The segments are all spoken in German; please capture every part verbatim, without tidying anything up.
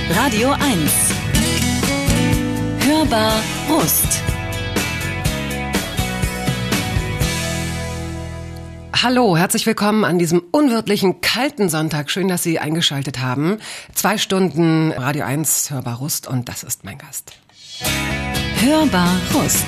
Radio eins. Hörbar Rust. Hallo, herzlich willkommen an diesem unwirtlichen, kalten Sonntag. Schön, dass Sie eingeschaltet haben. Zwei Stunden Radio eins Hörbar Rust und das ist mein Gast. Hörbar Rust.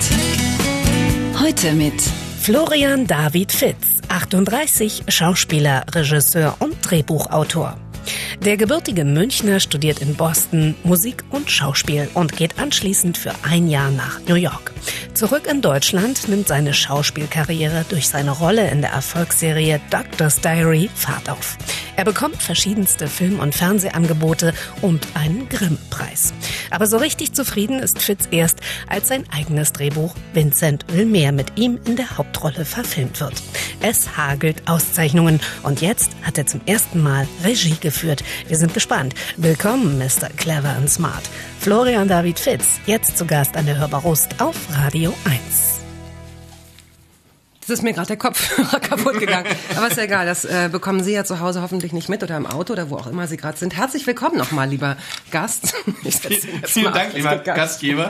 Heute mit Florian David Fitz, achtunddreißig, Schauspieler, Regisseur und Drehbuchautor. Der gebürtige Münchner studiert in Boston Musik und Schauspiel und geht anschließend für ein Jahr nach New York. Zurück in Deutschland nimmt seine Schauspielkarriere durch seine Rolle in der Erfolgsserie Doctor's Diary Fahrt auf. Er bekommt verschiedenste Film- und Fernsehangebote und einen Grimm-Preis. Aber so richtig zufrieden ist Fitz erst, als sein eigenes Drehbuch Vincent will mehr mit ihm in der Hauptrolle verfilmt wird. Es hagelt Auszeichnungen und jetzt hat er zum ersten Mal Regie geführt. Wir sind gespannt. Willkommen, Mister Clever and Smart. Florian David Fitz, jetzt zu Gast an der Hörbar Rust auf Radio eins. Das ist mir gerade der Kopfhörer kaputt gegangen. Aber ist ja egal, das äh, bekommen Sie ja zu Hause hoffentlich nicht mit oder im Auto oder wo auch immer Sie gerade sind. Herzlich willkommen nochmal, lieber Gast. Ich Vielen, vielen Dank, lieber Gastgeber.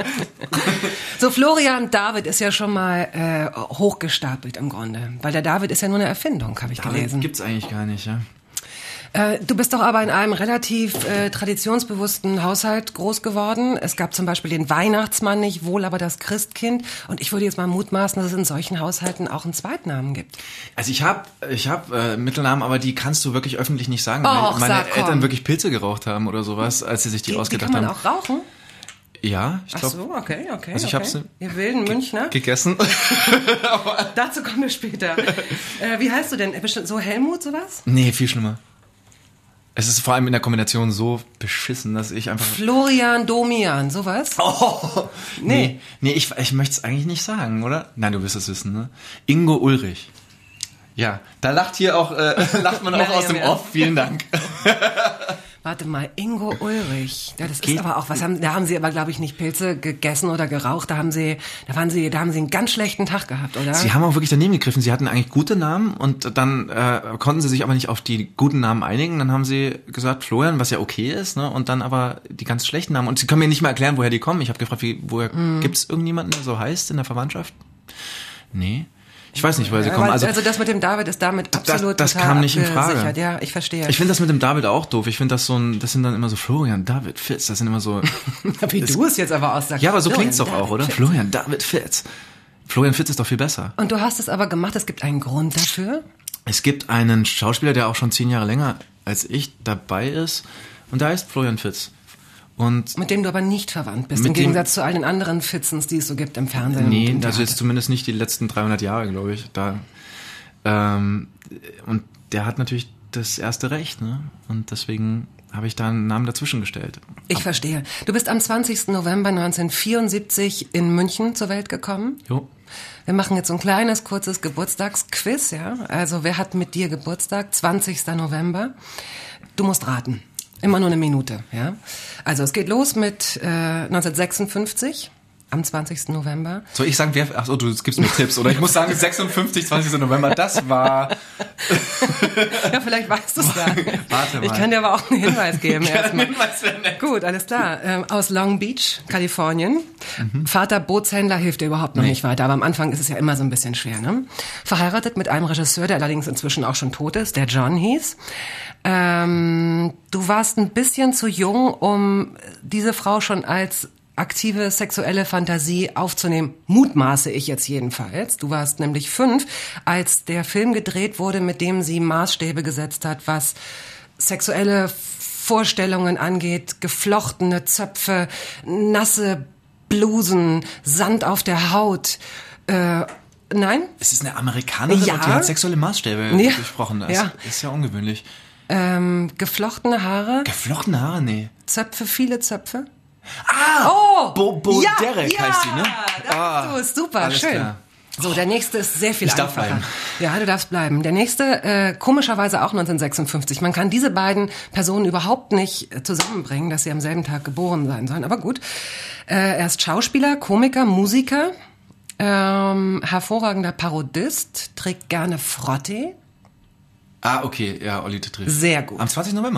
So, Florian David ist ja schon mal äh, hochgestapelt im Grunde. Weil der David ist ja nur eine Erfindung, habe ich David gelesen. Gibt's eigentlich gar nicht, ja. Äh, du bist doch aber in einem relativ äh, traditionsbewussten Haushalt groß geworden. Es gab zum Beispiel den Weihnachtsmann nicht, wohl aber das Christkind. Und ich würde jetzt mal mutmaßen, dass es in solchen Haushalten auch einen Zweitnamen gibt. Also ich habe ich hab, äh, Mittelnamen, aber die kannst du wirklich öffentlich nicht sagen, Och, weil meine sag, Eltern komm. wirklich Pilze geraucht haben oder sowas, als sie sich die, Die, die ausgedacht kann man haben. auch rauchen? Ja, ich Ach glaube. so, okay, okay. Also ich okay. hab's Ihr wilden Münchner. gegessen. Dazu kommen wir später. äh, wie heißt du denn? Bestimmt so Helmut, sowas? Nee, viel schlimmer. Es ist vor allem in der Kombination so beschissen, dass ich einfach... Florian Domian, sowas? Oh, nee. Nee, nee ich, ich möchte es eigentlich nicht sagen, oder? Nein, du wirst es wissen, ne? Ingo Ulrich. Ja, da lacht hier auch, äh, lacht man auch Nein, aus dem ja. Off. Vielen Dank. Warte mal, Ingo Ulrich. Ja, das Geht. ist aber auch, was haben, da haben Sie aber, glaube ich, nicht Pilze gegessen oder geraucht. Da haben Sie, da waren Sie, da haben Sie einen ganz schlechten Tag gehabt, oder? Sie haben auch wirklich daneben gegriffen. Sie hatten eigentlich gute Namen und dann äh, konnten sie sich aber nicht auf die guten Namen einigen. Dann haben sie gesagt Florian, was ja okay ist, ne? Und dann aber die ganz schlechten Namen. Und sie können mir nicht mal erklären, woher die kommen. Ich habe gefragt, wie, woher mm. gibt es irgendjemanden, der so heißt in der Verwandtschaft? Nee. Ich weiß nicht, woher sie Ja, kommen. also, Also, also das mit dem David ist damit absolut das, das total kam nicht in Frage. abgesichert. Ja, ich verstehe. Ich finde das mit dem David auch doof. Ich finde das so ein, das sind dann immer so Florian, David, Fitz. Das sind immer so. Wie du es jetzt aber aussagst. Ja, aber so Florian klingt's doch David auch, oder? Fitz. Florian, David, Fitz. Florian Fitz ist doch viel besser. Und du hast es aber gemacht, es gibt einen Grund dafür. Es gibt einen Schauspieler, der auch schon zehn Jahre länger als ich dabei ist. Und der heißt Florian Fitz. Und Mit dem du aber nicht verwandt bist, Mit im dem- Gegensatz zu all den anderen Fitzens, die es so gibt im Fernsehen. nee, und im also Theater. jetzt zumindest nicht die letzten dreihundert Jahre, glaube ich. Da, ähm, und der hat natürlich das erste Recht, ne? Und deswegen habe ich da einen Namen dazwischen gestellt. Ich verstehe. Du bist am zwanzigsten November neunzehnhundertvierundsiebzig in München zur Welt gekommen. Jo. Wir machen jetzt so ein kleines, kurzes Geburtstagsquiz, ja. Also, wer hat mit dir Geburtstag? zwanzigsten November. Du musst raten. Immer nur eine Minute, ja. Also, es geht los mit äh, neunzehnhundertsechsundfünfzig, am zwanzigsten November. Soll ich sagen, wer, ach so, du gibst mir Tipps, oder? Ich muss sagen, sechsundfünfzig, zwanzigsten November, das war... Ja, vielleicht weißt du es ja. Warte mal. Ich kann dir aber auch einen Hinweis geben. Ja, erstmal. Hinweis wäre nett. Gut, alles klar. Ähm, aus Long Beach, Kalifornien. Mhm. Vater Bootshändler hilft dir überhaupt noch Nee. nicht weiter, aber am Anfang ist es ja immer so ein bisschen schwer. Ne? Verheiratet mit einem Regisseur, der allerdings inzwischen auch schon tot ist, der John hieß. Ähm, du warst ein bisschen zu jung, um diese Frau schon als aktive sexuelle Fantasie aufzunehmen, mutmaße ich jetzt jedenfalls. Du warst nämlich fünf, als der Film gedreht wurde, mit dem sie Maßstäbe gesetzt hat, was sexuelle Vorstellungen angeht, geflochtene Zöpfe, nasse Blusen, Sand auf der Haut. Äh, nein? Es ist eine Amerikanerin Ja. und die hat sexuelle Maßstäbe Ja. durchbrochen. Das Ja. ist ja ungewöhnlich. Ähm, geflochtene Haare, Geflochtene Haare, nee. Zöpfe, viele Zöpfe. Ah! Oh! Bo, Bo ja, Derek ja, heißt sie, ne? Da bist du, super, alles schön. klar. So, der nächste ist sehr viel Ich darf einfacher. bleiben. Ja, du darfst bleiben. Der nächste, äh, komischerweise auch neunzehnhundertsechsundfünfzig. Man kann diese beiden Personen überhaupt nicht äh, zusammenbringen, dass sie am selben Tag geboren sein sollen. Aber gut. Äh, er ist Schauspieler, Komiker, Musiker, ähm, hervorragender Parodist, trägt gerne Frotte. Ah, okay, ja, Olli Tetris. Sehr gut. Am zwanzigsten November.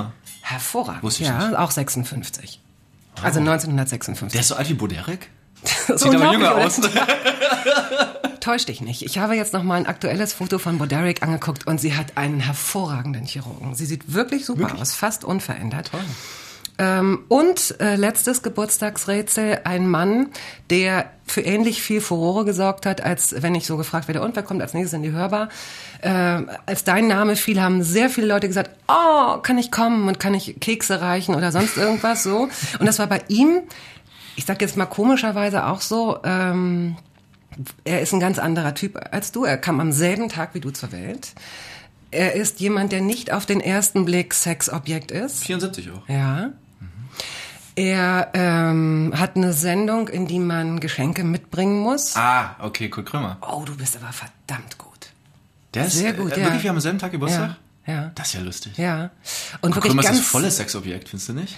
Hervorragend. Wusste ich ja, nicht. auch sechsundfünfzig. Also neunzehnhundertsechsundfünfzig. Der ist so alt wie Boderek? Das Sieht aber jünger aus. Täusch dich nicht. Ich habe jetzt noch mal ein aktuelles Foto von Boderek angeguckt und sie hat einen hervorragenden Chirurgen. Sie sieht wirklich super wirklich? aus, fast unverändert. Toll. Ähm, und äh, letztes Geburtstagsrätsel, ein Mann, der für ähnlich viel Furore gesorgt hat, als wenn ich so gefragt werde, und wer kommt als nächstes in die Hörbar? Äh, als dein Name fiel, haben sehr viele Leute gesagt, oh, kann ich kommen und kann ich Kekse reichen oder sonst irgendwas so. Und das war bei ihm, ich sag jetzt mal komischerweise auch so, ähm, er ist ein ganz anderer Typ als du. Er kam am selben Tag wie du zur Welt. Er ist jemand, der nicht auf den ersten Blick Sexobjekt ist. vierundsiebzig auch. Ja. Er ähm, hat eine Sendung, in die man Geschenke mitbringen muss. Ah, okay, Kurt Krömer. Oh, du bist aber verdammt gut. Der ist sehr gut, äh, ja. Wirklich, wir haben am selben Tag Geburtstag? Ja, ja. Das ist ja lustig. Ja. Und Kurt wirklich Krömer ganz ist das volle Sexobjekt, findest du nicht?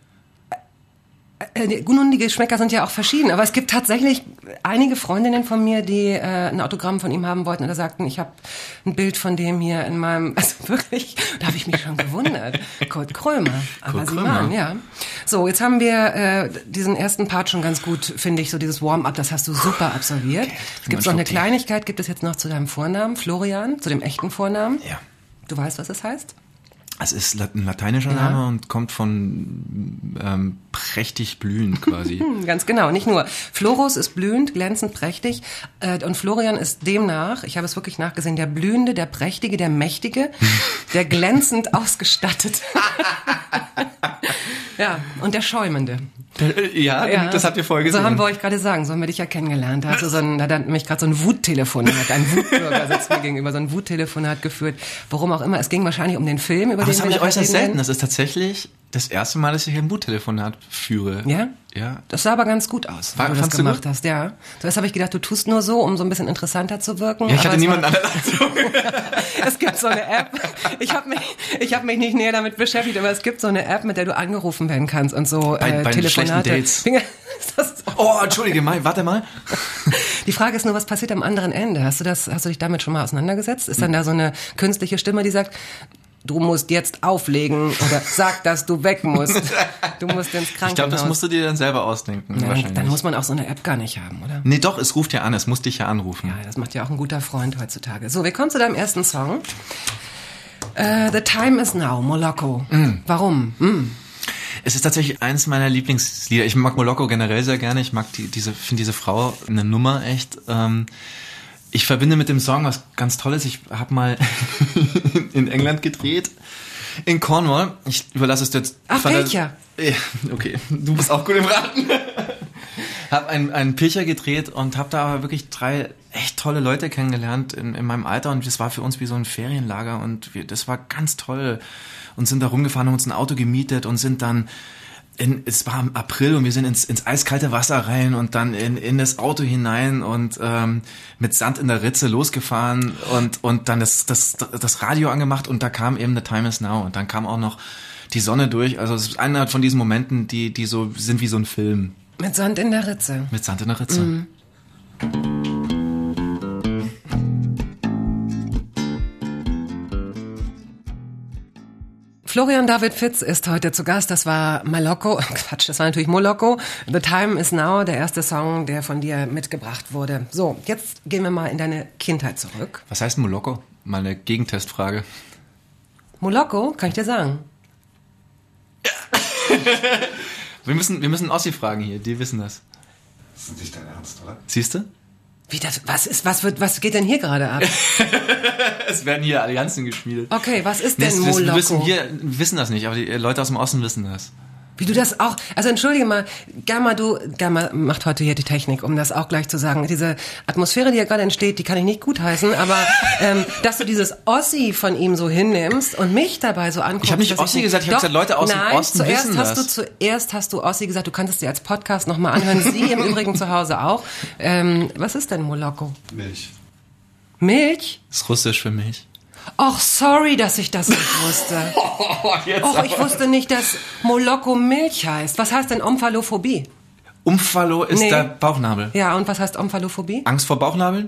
Äh, nun, die Geschmäcker sind ja auch verschieden, aber es gibt tatsächlich einige Freundinnen von mir, die äh, ein Autogramm von ihm haben wollten oder sagten, ich habe ein Bild von dem hier in meinem, also wirklich, da habe ich mich schon gewundert. Kurt Krömer, aber Kurt sie Krömer. waren, ja. So, jetzt haben wir äh, diesen ersten Part schon ganz gut, finde ich, so dieses Warm-up, das hast du super absolviert. Okay, es gibt noch eine Kleinigkeit, gibt es jetzt noch zu deinem Vornamen, Florian, zu dem echten Vornamen. Ja. Du weißt, was es heißt? Es ist ein lateinischer Ja. Name und kommt von ähm, prächtig blühend quasi. Hm, ganz genau, nicht nur. Florus ist blühend, glänzend, prächtig äh, und Florian ist demnach, ich habe es wirklich nachgesehen, der Blühende, der Prächtige, der Mächtige, der glänzend ausgestattet. Ja, und der Schäumende. Ja, Ja, das habt ihr vorher gesehen. So haben wir euch gerade sagen, so haben wir dich ja kennengelernt. Da hast du so ein, da hat nämlich gerade so ein Wuttelefonat, ein Wutbürger sitzt mir gegenüber, so ein Wuttelefonat geführt. Warum auch immer, es ging wahrscheinlich um den Film, über Aber den das habe wir ich äußerst reden selten. werden. Das ist tatsächlich das erste Mal, dass ich hier ein Wuttelefonat führe. Ja? Ja. Das sah aber ganz gut aus, War- wie du das fandst du gemacht gut? hast, ja. Zuerst habe ich gedacht, du tust nur so, um so ein bisschen interessanter zu wirken. Ja, ich aber hatte es niemanden war- an der Leitung. Es gibt so eine App. Ich habe mich, ich habe mich nicht näher damit beschäftigt, aber es gibt so eine App, mit der du angerufen werden kannst und so Bei- äh, bei Telefonate. schlechten Dates. Ist das so? Oh, entschuldige mal, warte mal. Die Frage ist nur, was passiert am anderen Ende? Hast du das, hast du dich damit schon mal auseinandergesetzt? Ist dann da so eine künstliche Stimme, die sagt, du musst jetzt auflegen oder sag, dass du weg musst. Du musst ins Krankenhaus. Ich glaube, das musst du dir dann selber ausdenken. Ja, wahrscheinlich. dann muss man auch so eine App gar nicht haben, oder? Nee, doch, es ruft ja an, es muss dich ja anrufen. Ja, das macht ja auch ein guter Freund heutzutage. So, wir kommen zu deinem ersten Song. Uh, The Time Is Now, Moloko. Mm. Warum? Mm. Es ist tatsächlich eins meiner Lieblingslieder. Ich mag Moloko generell sehr gerne. Ich mag die, diese, finde diese Frau eine Nummer echt. Ähm, ich verbinde mit dem Song was ganz Tolles. Ich habe mal in England gedreht, in Cornwall. Ich überlasse es dir jetzt. Ach, Fand- Pilcher. Ja, okay, du bist auch gut im Raten. Hab einen, einen Pilcher gedreht und habe da aber wirklich drei echt tolle Leute kennengelernt in, in meinem Alter und das war für uns wie so ein Ferienlager und wir, das war ganz toll und sind da rumgefahren, haben uns ein Auto gemietet und sind dann in, es war im April und wir sind ins, ins eiskalte Wasser rein und dann in, in das Auto hinein und ähm, mit Sand in der Ritze losgefahren und, und dann das, das, das Radio angemacht und da kam eben The Time Is Now und dann kam auch noch die Sonne durch. Also es ist einer von diesen Momenten, die, die so sind wie so ein Film. Mit Sand in der Ritze. Mit Sand in der Ritze. Mhm. Florian David Fitz ist heute zu Gast. Das war Moloko. Quatsch, das war natürlich Moloko. The Time Is Now, der erste Song, der von dir mitgebracht wurde. So, jetzt gehen wir mal in deine Kindheit zurück. Was heißt Moloko? Mal eine Gegentestfrage. Moloko, kann ich dir sagen. Wir müssen, wir müssen Ossi fragen hier, die wissen das. Das ist nicht dein Ernst, oder? Siehst du? Wie das, was ist, was wird, was geht denn hier gerade ab? Es werden hier Allianzen geschmiedet. Okay, was ist Nee, denn das- wir wissen, Moloko? wir wissen das nicht, aber die Leute aus dem Osten wissen das. Wie du das auch, also entschuldige mal, Gamma, du, Gamma macht heute hier die Technik, um das auch gleich zu sagen. Diese Atmosphäre, die ja gerade entsteht, die kann ich nicht gutheißen, aber ähm, dass du dieses Ossi von ihm so hinnimmst und mich dabei so anguckst. Ich hab nicht dass Ossi gesagt, ich hab Doch, gesagt, Leute aus dem nein, Osten zuerst wissen hast das. Du, zuerst hast du Ossi gesagt, du kannst es dir als Podcast nochmal anhören, Sie im Übrigen zu Hause auch. Ähm, was ist denn Moloko? Milch. Milch? Das ist russisch für mich. Och, sorry, dass ich das nicht wusste. Och, ich wusste nicht, dass Moloko Milch heißt. Was heißt denn Omphalophobie? Umphalo ist Nee. der Bauchnabel. Ja, und was heißt Omphalophobie? Angst vor Bauchnabeln?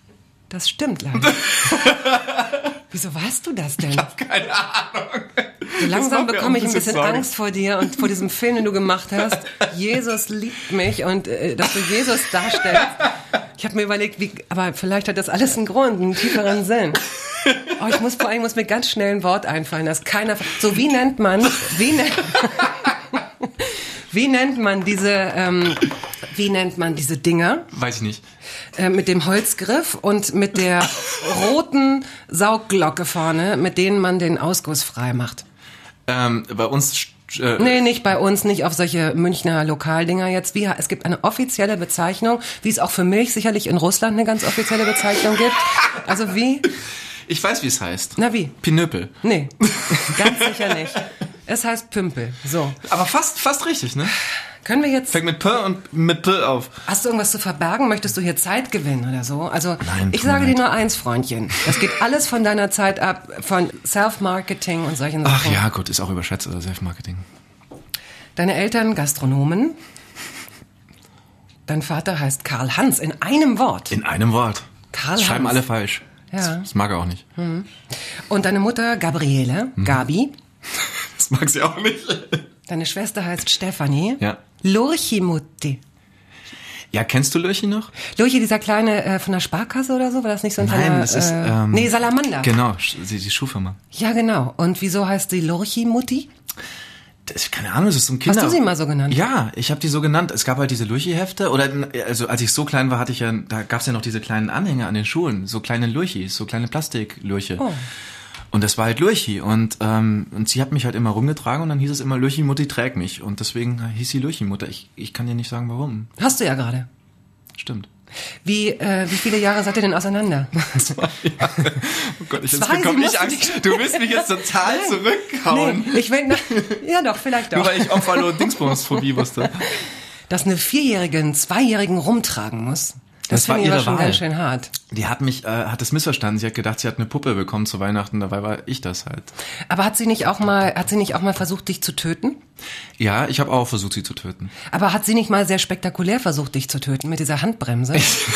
Das stimmt leider. Wieso weißt du das denn? Keine Ahnung. So langsam macht mir auch bekomme ich ein ein bisschen bisschen Sorge. Angst vor dir und vor diesem Film, den du gemacht hast. Jesus liebt mich und äh, dass du Jesus darstellst. Ich habe mir überlegt, wie, aber vielleicht hat das alles einen Grund, einen tieferen Sinn. Oh, ich muss vor allem muss mir ganz schnell ein Wort einfallen, dass keiner. So wie nennt man? Wie nennt? Wie nennt man diese? Ähm, wie nennt man diese Dinger? Weiß ich nicht. Äh, mit dem Holzgriff und mit der roten Saugglocke vorne, mit denen man den Ausguss frei macht. Ähm, bei uns... Äh, Nee, nicht bei uns, nicht auf solche Münchner Lokaldinger jetzt. Wie, es gibt eine offizielle Bezeichnung, wie es auch für Milch sicherlich in Russland eine ganz offizielle Bezeichnung gibt. Also wie? Ich weiß, wie es heißt. Na wie? Pinöpel. Nee, ganz sicher nicht. Es heißt Pümpel. So. Aber fast, fast richtig, ne? Können wir jetzt... Fängt mit P und mit P auf. Hast du irgendwas zu verbergen? Möchtest du hier Zeit gewinnen oder so? Also Nein, ich tut mir sage dir leid. nur eins, Freundchen. Das geht alles von deiner Zeit ab, von Self-Marketing und solchen Ach Sachen. ja, gut, ist auch überschätzt, oder Self-Marketing. Deine Eltern Gastronomen. Dein Vater heißt Karl Hans in einem Wort. In einem Wort. Karl Das schreiben Hans. alle falsch. Ja. Das, das mag er auch nicht. Und deine Mutter Gabriele, Gabi. Das mag sie auch nicht. Deine Schwester heißt Stefanie. Ja. Lurchimutti. Ja, kennst du Lurchi noch? Lurchi, dieser kleine äh, von der Sparkasse oder so? War das nicht so ein Nein, kleiner... das ist... Äh, Ähm, nee, Salamander. Genau, die, die Schuhfirma. Ja, genau. Und wieso heißt sie Lurchimutti? Das, keine Ahnung, das ist so ein Kinder... Hast du sie mal so genannt? Ja, ich habe die so genannt. Es gab halt diese Lurchi-Hefte. Oder also als ich so klein war, hatte ich ja... Da gab's ja noch diese kleinen Anhänger an den Schuhen. So kleine Lurchis, so kleine Plastik-Lurche. Oh. Und das war halt Lurchi. Und, ähm, und sie hat mich halt immer rumgetragen und dann hieß es immer, Lurchi-Mutti trägt mich. Und deswegen hieß sie Lurchi-Mutter. Ich, ich kann dir nicht sagen, warum. Hast du ja gerade. Stimmt. Wie, äh, wie viele Jahre seid ihr denn auseinander? Oh Gott, ich, jetzt Zwei, bekomme sie ich mussten Angst. nicht- Du willst mich jetzt total zurückhauen. Nee, ich will, na, ja doch, vielleicht Nur doch. weil ich Opferlo Dingsbums-Phobie wusste. Dass eine Vierjährige einen Zweijährigen rumtragen muss, das, Das war finde ich aber ihre schon Wahl. ganz schön hart. Die hat mich, äh, hat es missverstanden. Sie hat gedacht, sie hat eine Puppe bekommen zu Weihnachten. Dabei war ich das halt. Aber hat sie nicht auch mal, hat sie nicht auch mal versucht, dich zu töten? Ja, ich habe auch versucht, sie zu töten. Aber hat sie nicht mal sehr spektakulär versucht, dich zu töten mit dieser Handbremse?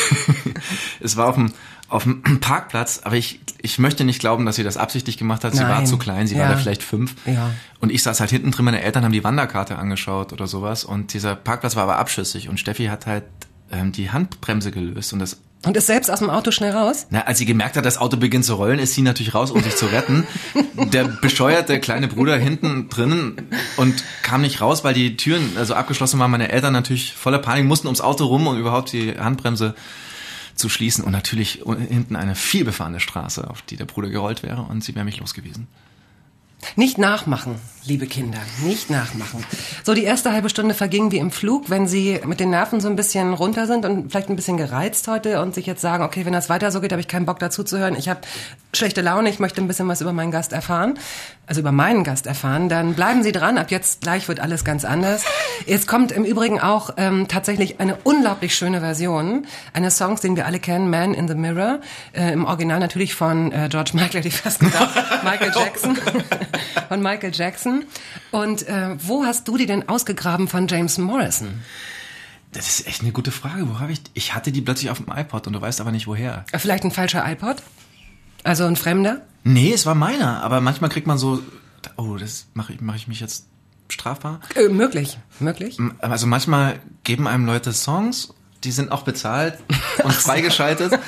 Es war auf dem, auf dem Parkplatz, aber ich, ich möchte nicht glauben, dass sie das absichtlich gemacht hat. Sie Nein. war zu klein, sie Ja. war da vielleicht fünf. Ja. Und ich saß halt hinten drin, meine Eltern haben die Wanderkarte angeschaut oder sowas. Und dieser Parkplatz war aber abschüssig. Und Steffi hat halt ähm, die Handbremse gelöst. Und das Und ist selbst aus dem Auto schnell raus? Na, als sie gemerkt hat, das Auto beginnt zu rollen, ist sie natürlich raus, um sich zu retten. Der bescheuerte kleine Bruder hinten drinnen und kam nicht raus, weil die Türen also abgeschlossen waren. Meine Eltern natürlich voller Panik, mussten ums Auto rum, um überhaupt die Handbremse zu schließen. Und natürlich hinten eine vielbefahrene Straße, auf die der Bruder gerollt wäre und sie wäre mich los gewesen. Nicht nachmachen, liebe Kinder, nicht nachmachen. So, die erste halbe Stunde verging wie im Flug, wenn Sie mit den Nerven so ein bisschen runter sind und vielleicht ein bisschen gereizt heute und sich jetzt sagen, okay, wenn das weiter so geht, habe ich keinen Bock dazu zu hören. Ich habe schlechte Laune, ich möchte ein bisschen was über meinen Gast erfahren, also über meinen Gast erfahren. Dann bleiben Sie dran, ab jetzt gleich wird alles ganz anders. Jetzt kommt im Übrigen auch ähm, tatsächlich eine unglaublich schöne Version eines Songs, den wir alle kennen, Man in the Mirror, äh, im Original natürlich von äh, George Michael, hätte ich fast gedacht, Michael Jackson. Von Michael Jackson. Und äh, wo hast du die denn ausgegraben von James Morrison? Das ist echt eine gute Frage. Wo habe ich? Ich hatte die plötzlich auf dem iPod und du weißt aber nicht woher. Äh, Vielleicht ein falscher iPod? Also ein Fremder? Nee, es war meiner. Aber manchmal kriegt man so, oh, das mache ich, mache ich mich jetzt strafbar. Äh, möglich, möglich. Also manchmal geben einem Leute Songs, die sind auch bezahlt und freigeschaltet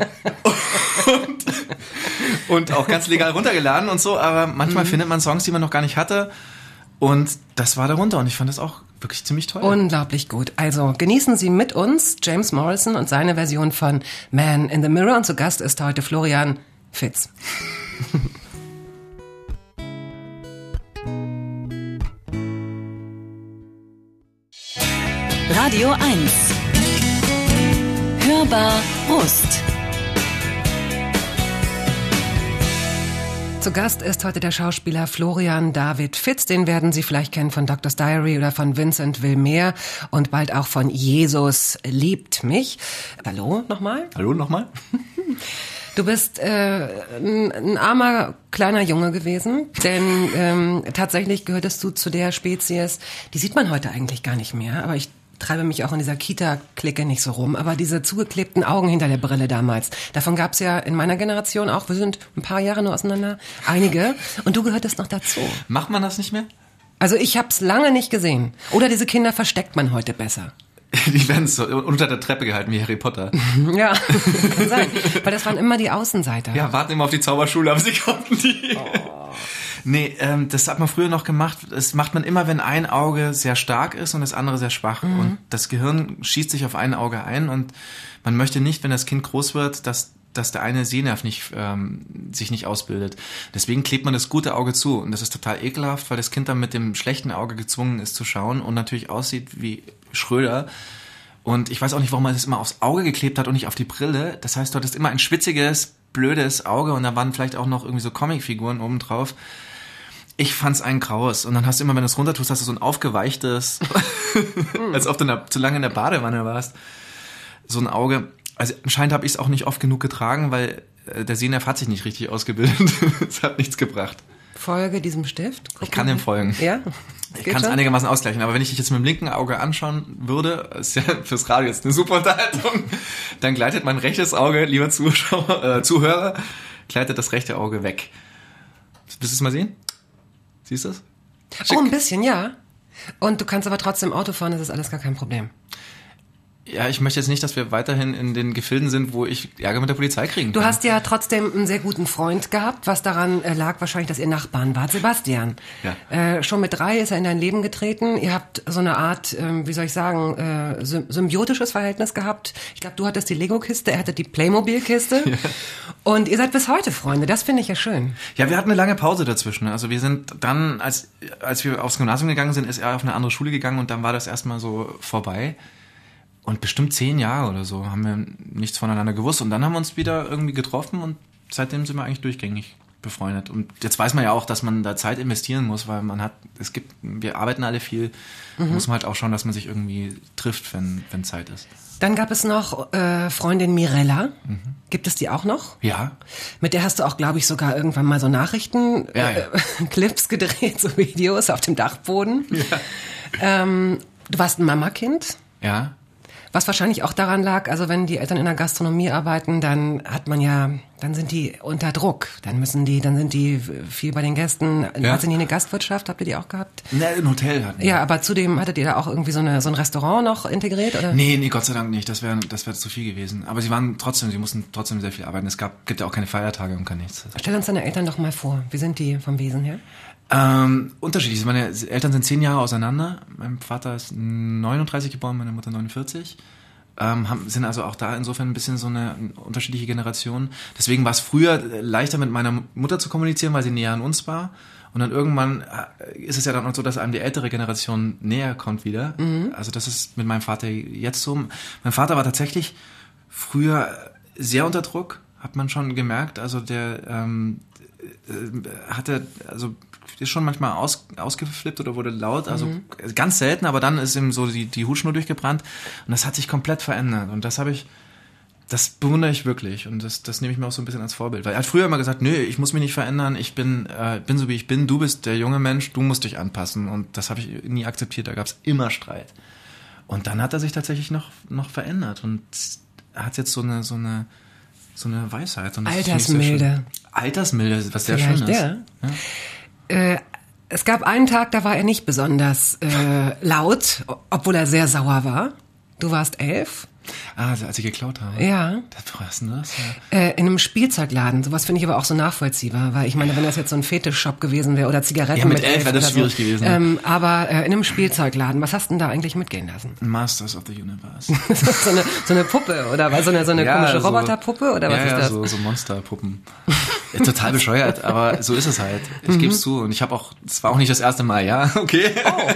und, und auch ganz legal runtergeladen und so, aber manchmal Mhm. findet man Songs, die man noch gar nicht hatte und das war darunter und ich fand das auch wirklich ziemlich toll. Unglaublich gut. Also genießen Sie mit uns James Morrison und seine Version von Man in the Mirror. Und zu Gast ist heute Florian Fitz. Radio eins. Hörbar Brust. Zu Gast ist heute der Schauspieler Florian David Fitz. Den werden Sie vielleicht kennen von Doctor's Diary oder von Vincent will mehr und bald auch von Jesus liebt mich. Hallo nochmal. Hallo nochmal? Du bist äh, ein, ein armer kleiner Junge gewesen, denn ähm, tatsächlich gehörtest du zu der Spezies, die sieht man heute eigentlich gar nicht mehr, aber ich treibe mich auch in dieser Kita-Clique nicht so rum, aber diese zugeklebten Augen hinter der Brille damals, davon gab's ja in meiner Generation auch, wir sind ein paar Jahre nur auseinander, einige, und du gehörtest noch dazu. Macht man das nicht mehr? Also ich hab's lange nicht gesehen. Oder diese Kinder versteckt man heute besser. Die werden so unter der Treppe gehalten wie Harry Potter. Ja, kann sein, weil das waren immer die Außenseiter. Ja, warten immer auf die Zauberschule, aber sie konnten die. Oh. Nee, ähm, das hat man früher noch gemacht. Das macht man immer, wenn ein Auge sehr stark ist und das andere sehr schwach. Mhm. Und das Gehirn schießt sich auf ein Auge ein und man möchte nicht, wenn das Kind groß wird, dass, dass der eine Sehnerv nicht, ähm, sich nicht ausbildet. Deswegen klebt man das gute Auge zu. Und das ist total ekelhaft, weil das Kind dann mit dem schlechten Auge gezwungen ist zu schauen und natürlich aussieht wie Schröder. Und ich weiß auch nicht, warum man das immer aufs Auge geklebt hat und nicht auf die Brille. Das heißt, du hattest immer ein schwitziges, blödes Auge und da waren vielleicht auch noch irgendwie so Comicfiguren oben drauf. Ich fand's ein Graus. Und dann hast du immer, wenn du es runtertust, hast du so ein aufgeweichtes, als ob du der, zu lange in der Badewanne warst, so ein Auge. Also anscheinend habe ich es auch nicht oft genug getragen, weil äh, der Sehnerv hat sich nicht richtig ausgebildet. Es hat nichts gebracht. Folge diesem Stift? Guck ich kann dem folgen. Ja? Ich kann es einigermaßen ausgleichen. Aber wenn ich dich jetzt mit dem linken Auge anschauen würde, ist ja fürs Radio jetzt eine super Unterhaltung, dann gleitet mein rechtes Auge, lieber Zuschauer, äh, Zuhörer, gleitet das rechte Auge weg. Willst du es mal sehen? Siehst du das? Oh, ein bisschen, ja. Und du kannst aber trotzdem Auto fahren, das ist alles gar kein Problem. Ja, ich möchte jetzt nicht, dass wir weiterhin in den Gefilden sind, wo ich Ärger mit der Polizei kriegen kann. Du hast ja trotzdem einen sehr guten Freund gehabt, was daran äh, lag wahrscheinlich, dass ihr Nachbarn wart. Sebastian. Ja. Äh, schon mit drei ist er in dein Leben getreten. Ihr habt so eine Art, äh, wie soll ich sagen, äh, symbiotisches Verhältnis gehabt. Ich glaube, du hattest die Lego-Kiste, er hatte die Playmobil-Kiste. Ja. Und ihr seid bis heute Freunde. Das finde ich ja schön. Ja, wir hatten eine lange Pause dazwischen. Also wir sind dann, als, als wir aufs Gymnasium gegangen sind, ist er auf eine andere Schule gegangen und dann war das erstmal so vorbei. Und bestimmt zehn Jahre oder so haben wir nichts voneinander gewusst. Und dann haben wir uns wieder irgendwie getroffen und seitdem sind wir eigentlich durchgängig befreundet. Und jetzt weiß man ja auch, dass man da Zeit investieren muss, weil man hat, es gibt, wir arbeiten alle viel, mhm. muss man halt auch schauen, dass man sich irgendwie trifft, wenn, wenn Zeit ist. Dann gab es noch äh, Freundin Mirella. Mhm. Gibt es die auch noch? Ja. Mit der hast du auch, glaube ich, sogar irgendwann mal so Nachrichten, ja, ja. Äh, Clips gedreht, so Videos auf dem Dachboden. Ja. Ähm, du warst ein Mamakind. Ja. Was wahrscheinlich auch daran lag, also wenn die Eltern in der Gastronomie arbeiten, dann hat man ja, dann sind die unter Druck. Dann müssen die, dann sind die viel bei den Gästen. Ja. Hattet ihr eine Gastwirtschaft? Habt ihr die auch gehabt? Ne, ein Hotel hatten wir. Ja, aber zudem hattet ihr da auch irgendwie so eine so ein Restaurant noch integriert, oder? Nee, nee, Gott sei Dank nicht. Das wäre das wäre zu viel gewesen. Aber sie waren trotzdem, sie mussten trotzdem sehr viel arbeiten. Es gab gibt ja auch keine Feiertage und gar nichts. Stell uns deine Eltern doch mal vor. Wie sind die vom Wesen her? Ähm, unterschiedlich. Meine Eltern sind zehn Jahre auseinander. Mein Vater ist neununddreißig geboren, meine Mutter neunundvierzig. Ähm, haben, sind also auch da insofern ein bisschen so eine unterschiedliche Generation. Deswegen war es früher leichter mit meiner Mutter zu kommunizieren, weil sie näher an uns war. Und dann irgendwann ist es ja dann auch so, dass einem die ältere Generation näher kommt wieder. Mhm. Also das ist mit meinem Vater jetzt so. Mein Vater war tatsächlich früher sehr unter Druck, hat man schon gemerkt. Also der ähm, hatte, also ist schon manchmal aus, ausgeflippt oder wurde laut, also mhm. ganz selten, aber dann ist ihm so die, die Hutschnur durchgebrannt und das hat sich komplett verändert und das habe ich, das bewundere ich wirklich und das, das nehme ich mir auch so ein bisschen als Vorbild, weil er hat früher immer gesagt, nö, ich muss mich nicht verändern, ich bin, äh, bin so wie ich bin, du bist der junge Mensch, du musst dich anpassen und das habe ich nie akzeptiert, da gab es immer Streit und dann hat er sich tatsächlich noch, noch verändert und er hat jetzt so eine, so eine, so eine Weisheit. Und das Altersmilde. Altersmilde, was sehr Vielleicht, schön ist. Ja. Ja. Äh, es gab einen Tag, da war er nicht besonders äh, laut, obwohl er sehr sauer war. Du warst elf. Ah, als ich geklaut habe? Ja. Was ist denn das? Ja. Äh, in einem Spielzeugladen. Sowas finde ich aber auch so nachvollziehbar, weil ich meine, wenn das jetzt so ein Fetischshop gewesen wäre oder Zigaretten ja, mit, mit elf wäre das schwierig so. gewesen. Ähm, aber äh, in einem Spielzeugladen, was hast du denn da eigentlich mitgehen lassen? Masters of the Universe. so, eine, so eine Puppe oder so eine, so eine ja, komische so, Roboterpuppe oder was ja, ist ja, das? so, so Monsterpuppen. Ja, total bescheuert, aber so ist es halt. Ich mhm. gebe es zu und ich habe auch, es war auch nicht das erste Mal, ja, okay. Oh.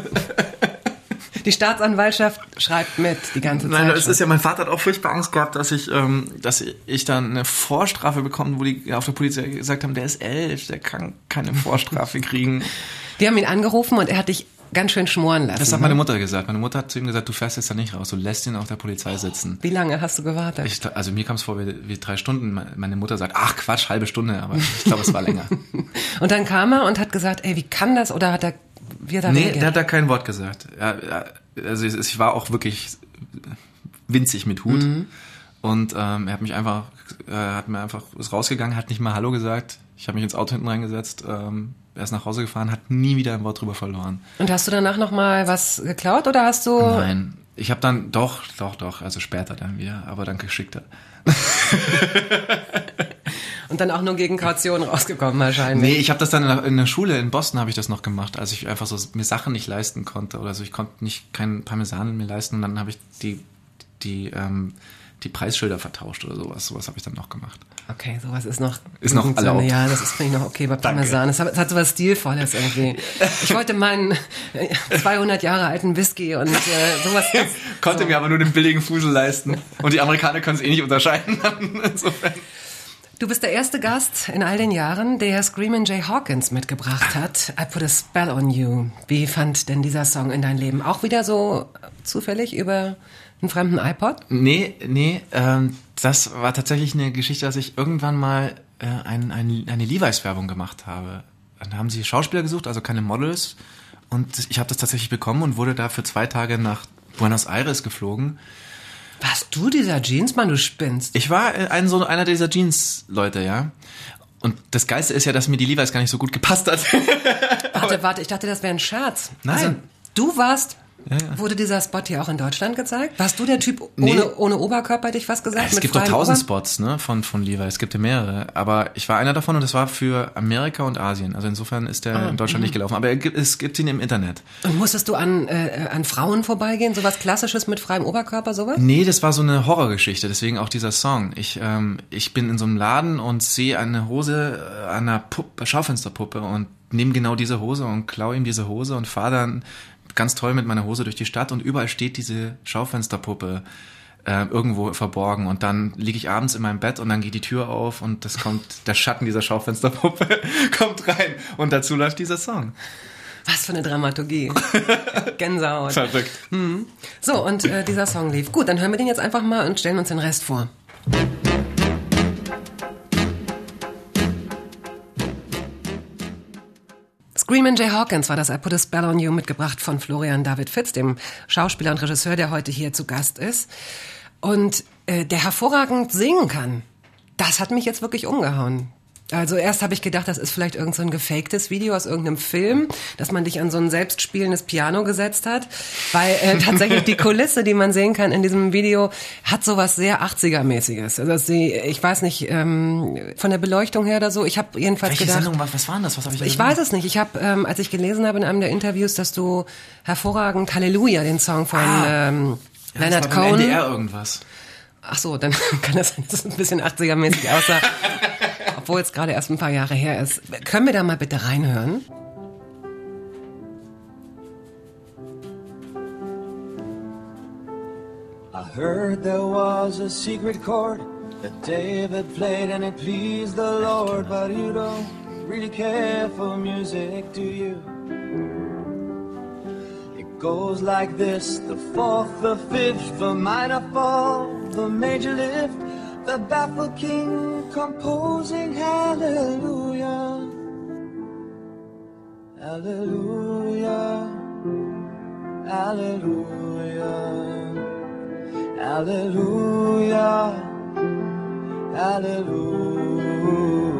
Die Staatsanwaltschaft schreibt mit die ganze Zeit. Nein, es ist ja, mein Vater hat auch furchtbar Angst gehabt, dass ich, ähm, dass ich dann eine Vorstrafe bekomme, wo die auf der Polizei gesagt haben, der ist elf, der kann keine Vorstrafe kriegen. Die haben ihn angerufen und er hat dich ganz schön schmoren lassen. Das hat meine Mutter gesagt. Meine Mutter hat zu ihm gesagt, du fährst jetzt da nicht raus, du lässt ihn auf der Polizei sitzen. Wie lange hast du gewartet? Ich, also mir kam es vor wie, wie drei Stunden. Meine Mutter sagt, ach Quatsch, halbe Stunde, aber ich glaube, es war länger. Und dann kam er und hat gesagt, ey, wie kann das? Oder hat er, wie hat er Nee, reagiert? der hat da kein Wort gesagt. Er, er, also ich war auch wirklich winzig mit Hut. Mhm. Und ähm, er hat mich einfach, äh, hat mir einfach, ist rausgegangen, hat nicht mal Hallo gesagt. Ich habe mich ins Auto hinten reingesetzt, ähm, er ist nach Hause gefahren, hat nie wieder ein Wort drüber verloren. Und hast du danach nochmal was geklaut oder hast du... Nein, ich habe dann, doch, doch, doch, also später dann wieder, aber dann geschickter. Und dann auch nur gegen Kaution rausgekommen wahrscheinlich. Nee, ich habe das dann in der, in der Schule in Boston habe ich das noch gemacht, als ich einfach so mir Sachen nicht leisten konnte oder so. Ich konnte nicht keinen Parmesan mir leisten und dann habe ich die, die, ähm, die Preisschilder vertauscht oder sowas. Sowas habe ich dann noch gemacht. Okay, sowas ist noch... Ist noch erlaubt. Ja, das ist finde ich noch okay bei Parmesan. Es hat, hat so was Stilvolles irgendwie. Ich wollte meinen zweihundert Jahre alten Whisky und äh, sowas... Konnte so. mir aber nur den billigen Fusel leisten. Und die Amerikaner können es eh nicht unterscheiden. Insofern. Du bist der erste Gast in all den Jahren, der Screamin' Jay Hawkins mitgebracht hat. I Put a Spell on You. Wie fand denn dieser Song in dein Leben? Auch wieder so zufällig über einen fremden iPod? Nee, nee, ähm, das war tatsächlich eine Geschichte, dass ich irgendwann mal äh, ein, ein, eine Levi's-Werbung gemacht habe. Dann haben sie Schauspieler gesucht, also keine Models. Und ich habe das tatsächlich bekommen und wurde da für zwei Tage nach Buenos Aires geflogen. Warst du dieser Jeansmann, du spinnst? Ich war ein, so einer dieser Jeans-Leute, ja. Und das Geilste ist ja, dass mir die Levi's gar nicht so gut gepasst hat. Warte, warte, ich dachte, das wäre ein Scherz. Nein. Also, du warst... Ja, ja. Wurde dieser Spot hier auch in Deutschland gezeigt? Warst du der Typ ohne, nee. ohne Oberkörper, hätte ich was gesagt? Es mit gibt doch tausend Ober- Spots, ne, von, von Levi. Es gibt ja mehrere. Aber ich war einer davon und das war für Amerika und Asien. Also insofern ist der ah, in Deutschland mh. nicht gelaufen. Aber es gibt ihn im Internet. Und musstest du an, äh, an Frauen vorbeigehen? Sowas Klassisches mit freiem Oberkörper, sowas? Nee, das war so eine Horrorgeschichte. Deswegen auch dieser Song. Ich, ähm, ich bin in so einem Laden und sehe eine Hose äh, an einer Puppe, Schaufensterpuppe und nehme genau diese Hose und klaue ihm diese Hose und fahre dann ganz toll mit meiner Hose durch die Stadt und überall steht diese Schaufensterpuppe äh, irgendwo verborgen und dann liege ich abends in meinem Bett und dann geht die Tür auf und das kommt, der Schatten dieser Schaufensterpuppe kommt rein und dazu läuft dieser Song. Was für eine Dramaturgie. Gänsehaut. Verrückt. Mhm. So, und äh, dieser Song lief. Gut, dann hören wir den jetzt einfach mal und stellen uns den Rest vor. Screamin' Jay Hawkins war das I Put a Spell on You, mitgebracht von Florian David Fitz, dem Schauspieler und Regisseur, der heute hier zu Gast ist. Und äh, der hervorragend singen kann. Das hat mich jetzt wirklich umgehauen. Also erst habe ich gedacht, das ist vielleicht irgend so ein gefaktes Video aus irgendeinem Film, dass man dich an so ein selbstspielendes Piano gesetzt hat, weil äh, tatsächlich die Kulisse, die man sehen kann in diesem Video, hat sowas sehr achtziger-mäßiges. Also sie, ich weiß nicht, ähm, von der Beleuchtung her oder so, ich habe jedenfalls Welche gedacht... Sendung, was, was war denn das? Was hab ich da Ich gesehen? weiß es nicht. Ich habe, ähm, als ich gelesen habe in einem der Interviews, dass du hervorragend Halleluja, den Song von Ah. ähm, Ja, Leonard das war beim Cohen... N D R irgendwas. Ach so, dann kann das sein, dass es ein bisschen achtziger-mäßig aussah. Obwohl es gerade erst ein paar Jahre her ist. Können wir da mal bitte reinhören? I heard there was a secret chord that David played and it pleased the Lord, but you don't really care for music, do you? It goes like this, the fourth, the fifth, the minor fall, the major lift, the baffled king composing hallelujah, hallelujah, hallelujah, hallelujah, hallelujah.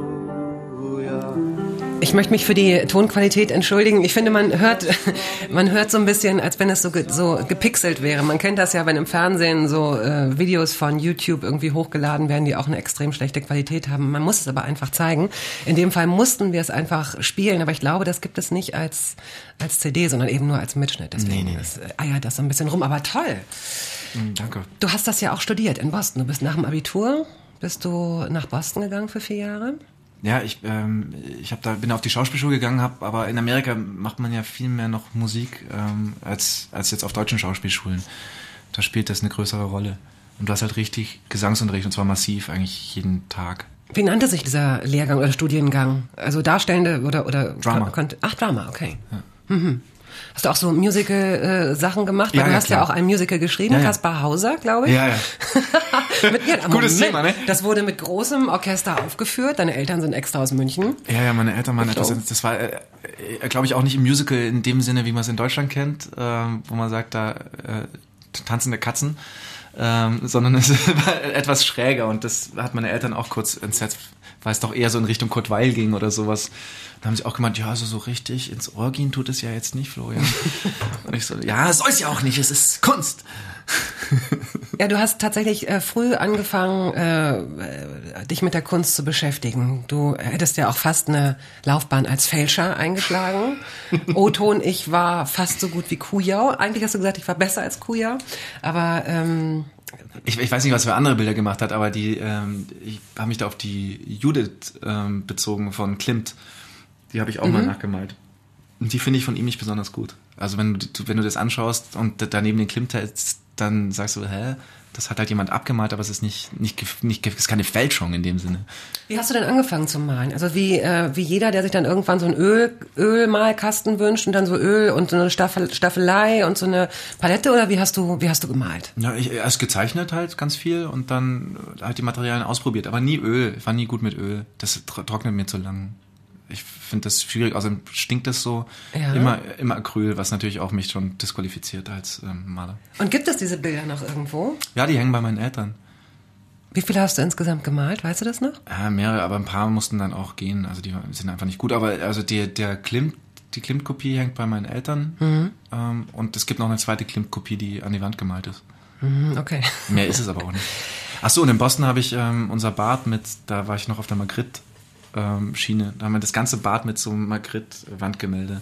Ich möchte mich für die Tonqualität entschuldigen. Ich finde, man hört, man hört so ein bisschen, als wenn es so, ge, so gepixelt wäre. Man kennt das ja, wenn im Fernsehen so äh, Videos von YouTube irgendwie hochgeladen werden, die auch eine extrem schlechte Qualität haben. Man muss es aber einfach zeigen. In dem Fall mussten wir es einfach spielen, aber ich glaube, das gibt es nicht als, als C D, sondern eben nur als Mitschnitt. Deswegen Nee, nee. ist, äh, eiert das so ein bisschen rum, aber toll. Mm, danke. Du hast das ja auch studiert in Boston. Du bist nach dem Abitur, bist du nach Boston gegangen für vier Jahre? Ja, ich, ähm, ich hab da, bin auf die Schauspielschule gegangen, hab, aber in Amerika macht man ja viel mehr noch Musik ähm, als, als jetzt auf deutschen Schauspielschulen. Da spielt das eine größere Rolle. Und du hast halt richtig Gesangsunterricht, und zwar massiv, eigentlich jeden Tag. Wie nannte sich dieser Lehrgang oder Studiengang? Also Darstellende oder... oder Drama. Kon- ach, Drama, okay. Ja. Mhm. Hast du auch so Musical-Sachen gemacht? Weil Ja, du ja, hast klar. ja auch ein Musical geschrieben, Ja, ja. Kaspar Hauser, glaube ich. Ja, ja. mit, ja, Gutes Moment. Thema, ne? Das wurde mit großem Orchester aufgeführt. Deine Eltern sind extra aus München. Ja, ja, meine Eltern waren Ich etwas, glaub. das war, äh, glaube ich, auch nicht im Musical in dem Sinne, wie man es in Deutschland kennt, ähm, wo man sagt, da äh, tanzende Katzen, ähm, sondern es war etwas schräger und das hat meine Eltern auch kurz entsetzt, weil es doch eher so in Richtung Kurt Weil ging oder sowas. Da haben sie auch gemeint, ja, also so richtig ins Ohr gehen tut es ja jetzt nicht, Florian. Und ich so, ja, soll es ja auch nicht, es ist Kunst. Ja, du hast tatsächlich äh, früh angefangen, äh, äh, dich mit der Kunst zu beschäftigen. Du hättest ja auch fast eine Laufbahn als Fälscher eingeschlagen. O-Ton, ich war fast so gut wie Kujau. Eigentlich hast du gesagt, ich war besser als Kujau. Aber ähm, Ich, ich weiß nicht, was für andere Bilder gemacht hat, aber die, ähm, ich habe mich da auf die Judith ähm, bezogen von Klimt. Die habe ich auch Mhm. mal nachgemalt. Und die finde ich von ihm nicht besonders gut. Also wenn du, wenn du das anschaust und daneben den Klimt hältst, dann sagst du, hä, das hat halt jemand abgemalt, aber es ist nicht, nicht, gef- nicht, gef- es ist keine Fälschung in dem Sinne. wie hast du denn angefangen zu malen? Also wie äh, wie jeder, der sich dann irgendwann so einen Öl, Ölmalkasten wünscht und dann so Öl und so eine Staffel, Staffelei und so eine Palette, oder wie hast du wie hast du gemalt? Ja, ich erst gezeichnet halt ganz viel und dann halt die Materialien ausprobiert, aber nie Öl. Ich war nie gut mit Öl. Das tro- trocknet mir zu lang. Ich finde das schwierig, außerdem stinkt das so. Ja. Immer, immer Acryl, was natürlich auch mich schon disqualifiziert als ähm, Maler. Und gibt es diese Bilder noch irgendwo? Ja, die hängen bei meinen Eltern. Wie viele hast du insgesamt gemalt? Weißt du das noch? Ja, mehrere, aber ein paar mussten dann auch gehen. Also die sind einfach nicht gut. Aber also die, der Klimt, die Klimt-Kopie hängt bei meinen Eltern. Mhm. Ähm, und es gibt noch eine zweite Klimt-Kopie, die an die Wand gemalt ist. Mhm, okay. Mehr ist es aber auch nicht. Ach so, und in Boston habe ich ähm, unser Bad mit, da war ich noch auf der Magritte ähm, Schiene. Da haben wir das ganze Bad mit so einem Magritte-Wandgemälde.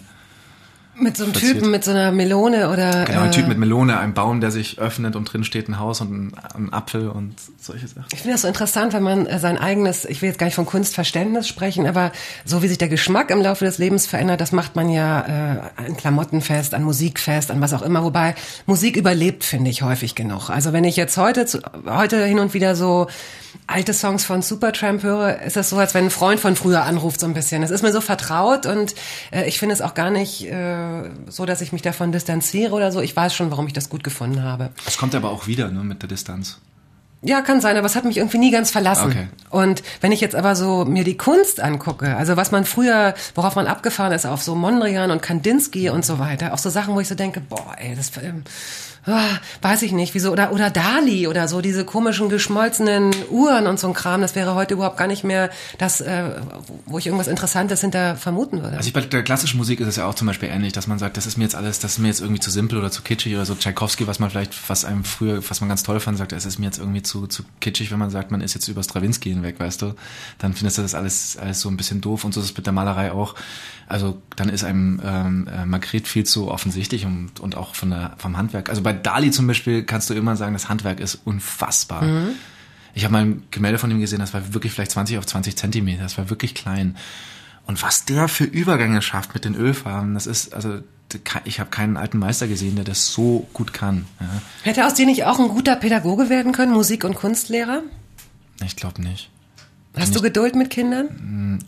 Mit so einem Spaziert. Typen mit so einer Melone oder Genau, ein äh, Typ mit Melone, ein Baum, der sich öffnet und drin steht ein Haus und ein, ein Apfel und solche Sachen. Ich finde das so interessant, wenn man äh, sein eigenes, ich will jetzt gar nicht von Kunstverständnis sprechen, aber so wie sich der Geschmack im Laufe des Lebens verändert, das macht man ja äh, an Klamotten fest, an Musik fest, an was auch immer. Wobei Musik überlebt, finde ich, häufig genug. Also wenn ich jetzt heute zu, heute hin und wieder so alte Songs von Supertramp höre, ist das so, als wenn ein Freund von früher anruft, so ein bisschen. Es ist mir so vertraut und äh, ich finde es auch gar nicht äh, so, dass ich mich davon distanziere oder so. Ich weiß schon, warum ich das gut gefunden habe. Das kommt aber auch wieder, ne, mit der Distanz. Ja, kann sein, aber es hat mich irgendwie nie ganz verlassen. Okay. Und wenn ich jetzt aber so mir die Kunst angucke, also was man früher, worauf man abgefahren ist, auf so Mondrian und Kandinsky und so weiter, auch so Sachen, wo ich so denke, boah, ey, das ähm, ah, weiß ich nicht, wieso, oder oder Dali oder so, diese komischen geschmolzenen Uhren und so ein Kram, das wäre heute überhaupt gar nicht mehr das, äh, wo ich irgendwas Interessantes hinter vermuten würde. Also ich, bei der klassischen Musik ist es ja auch zum Beispiel ähnlich, dass man sagt, das ist mir jetzt alles, das ist mir jetzt irgendwie zu simpel oder zu kitschig oder so. Tchaikovsky, was man vielleicht, was einem früher, was man ganz toll fand, sagt, es ist mir jetzt irgendwie zu, zu kitschig, wenn man sagt, man ist jetzt über Stravinsky hinweg, weißt du. Dann findest du das alles, alles so ein bisschen doof und so ist es mit der Malerei auch. Also dann ist einem ähm, äh, Magritte viel zu offensichtlich und, und auch von der, vom Handwerk. Also bei Dali zum Beispiel kannst du immer sagen, das Handwerk ist unfassbar. Mhm. Ich habe mal ein Gemälde von ihm gesehen, das war wirklich vielleicht zwanzig auf zwanzig Zentimeter, das war wirklich klein. Und was der für Übergänge schafft mit den Ölfarben, das ist, also ich habe keinen alten Meister gesehen, der das so gut kann. Ja. Hätte aus dir nicht auch ein guter Pädagoge werden können, Musik- und Kunstlehrer? Ich glaube nicht. Hast du Geduld mit Kindern?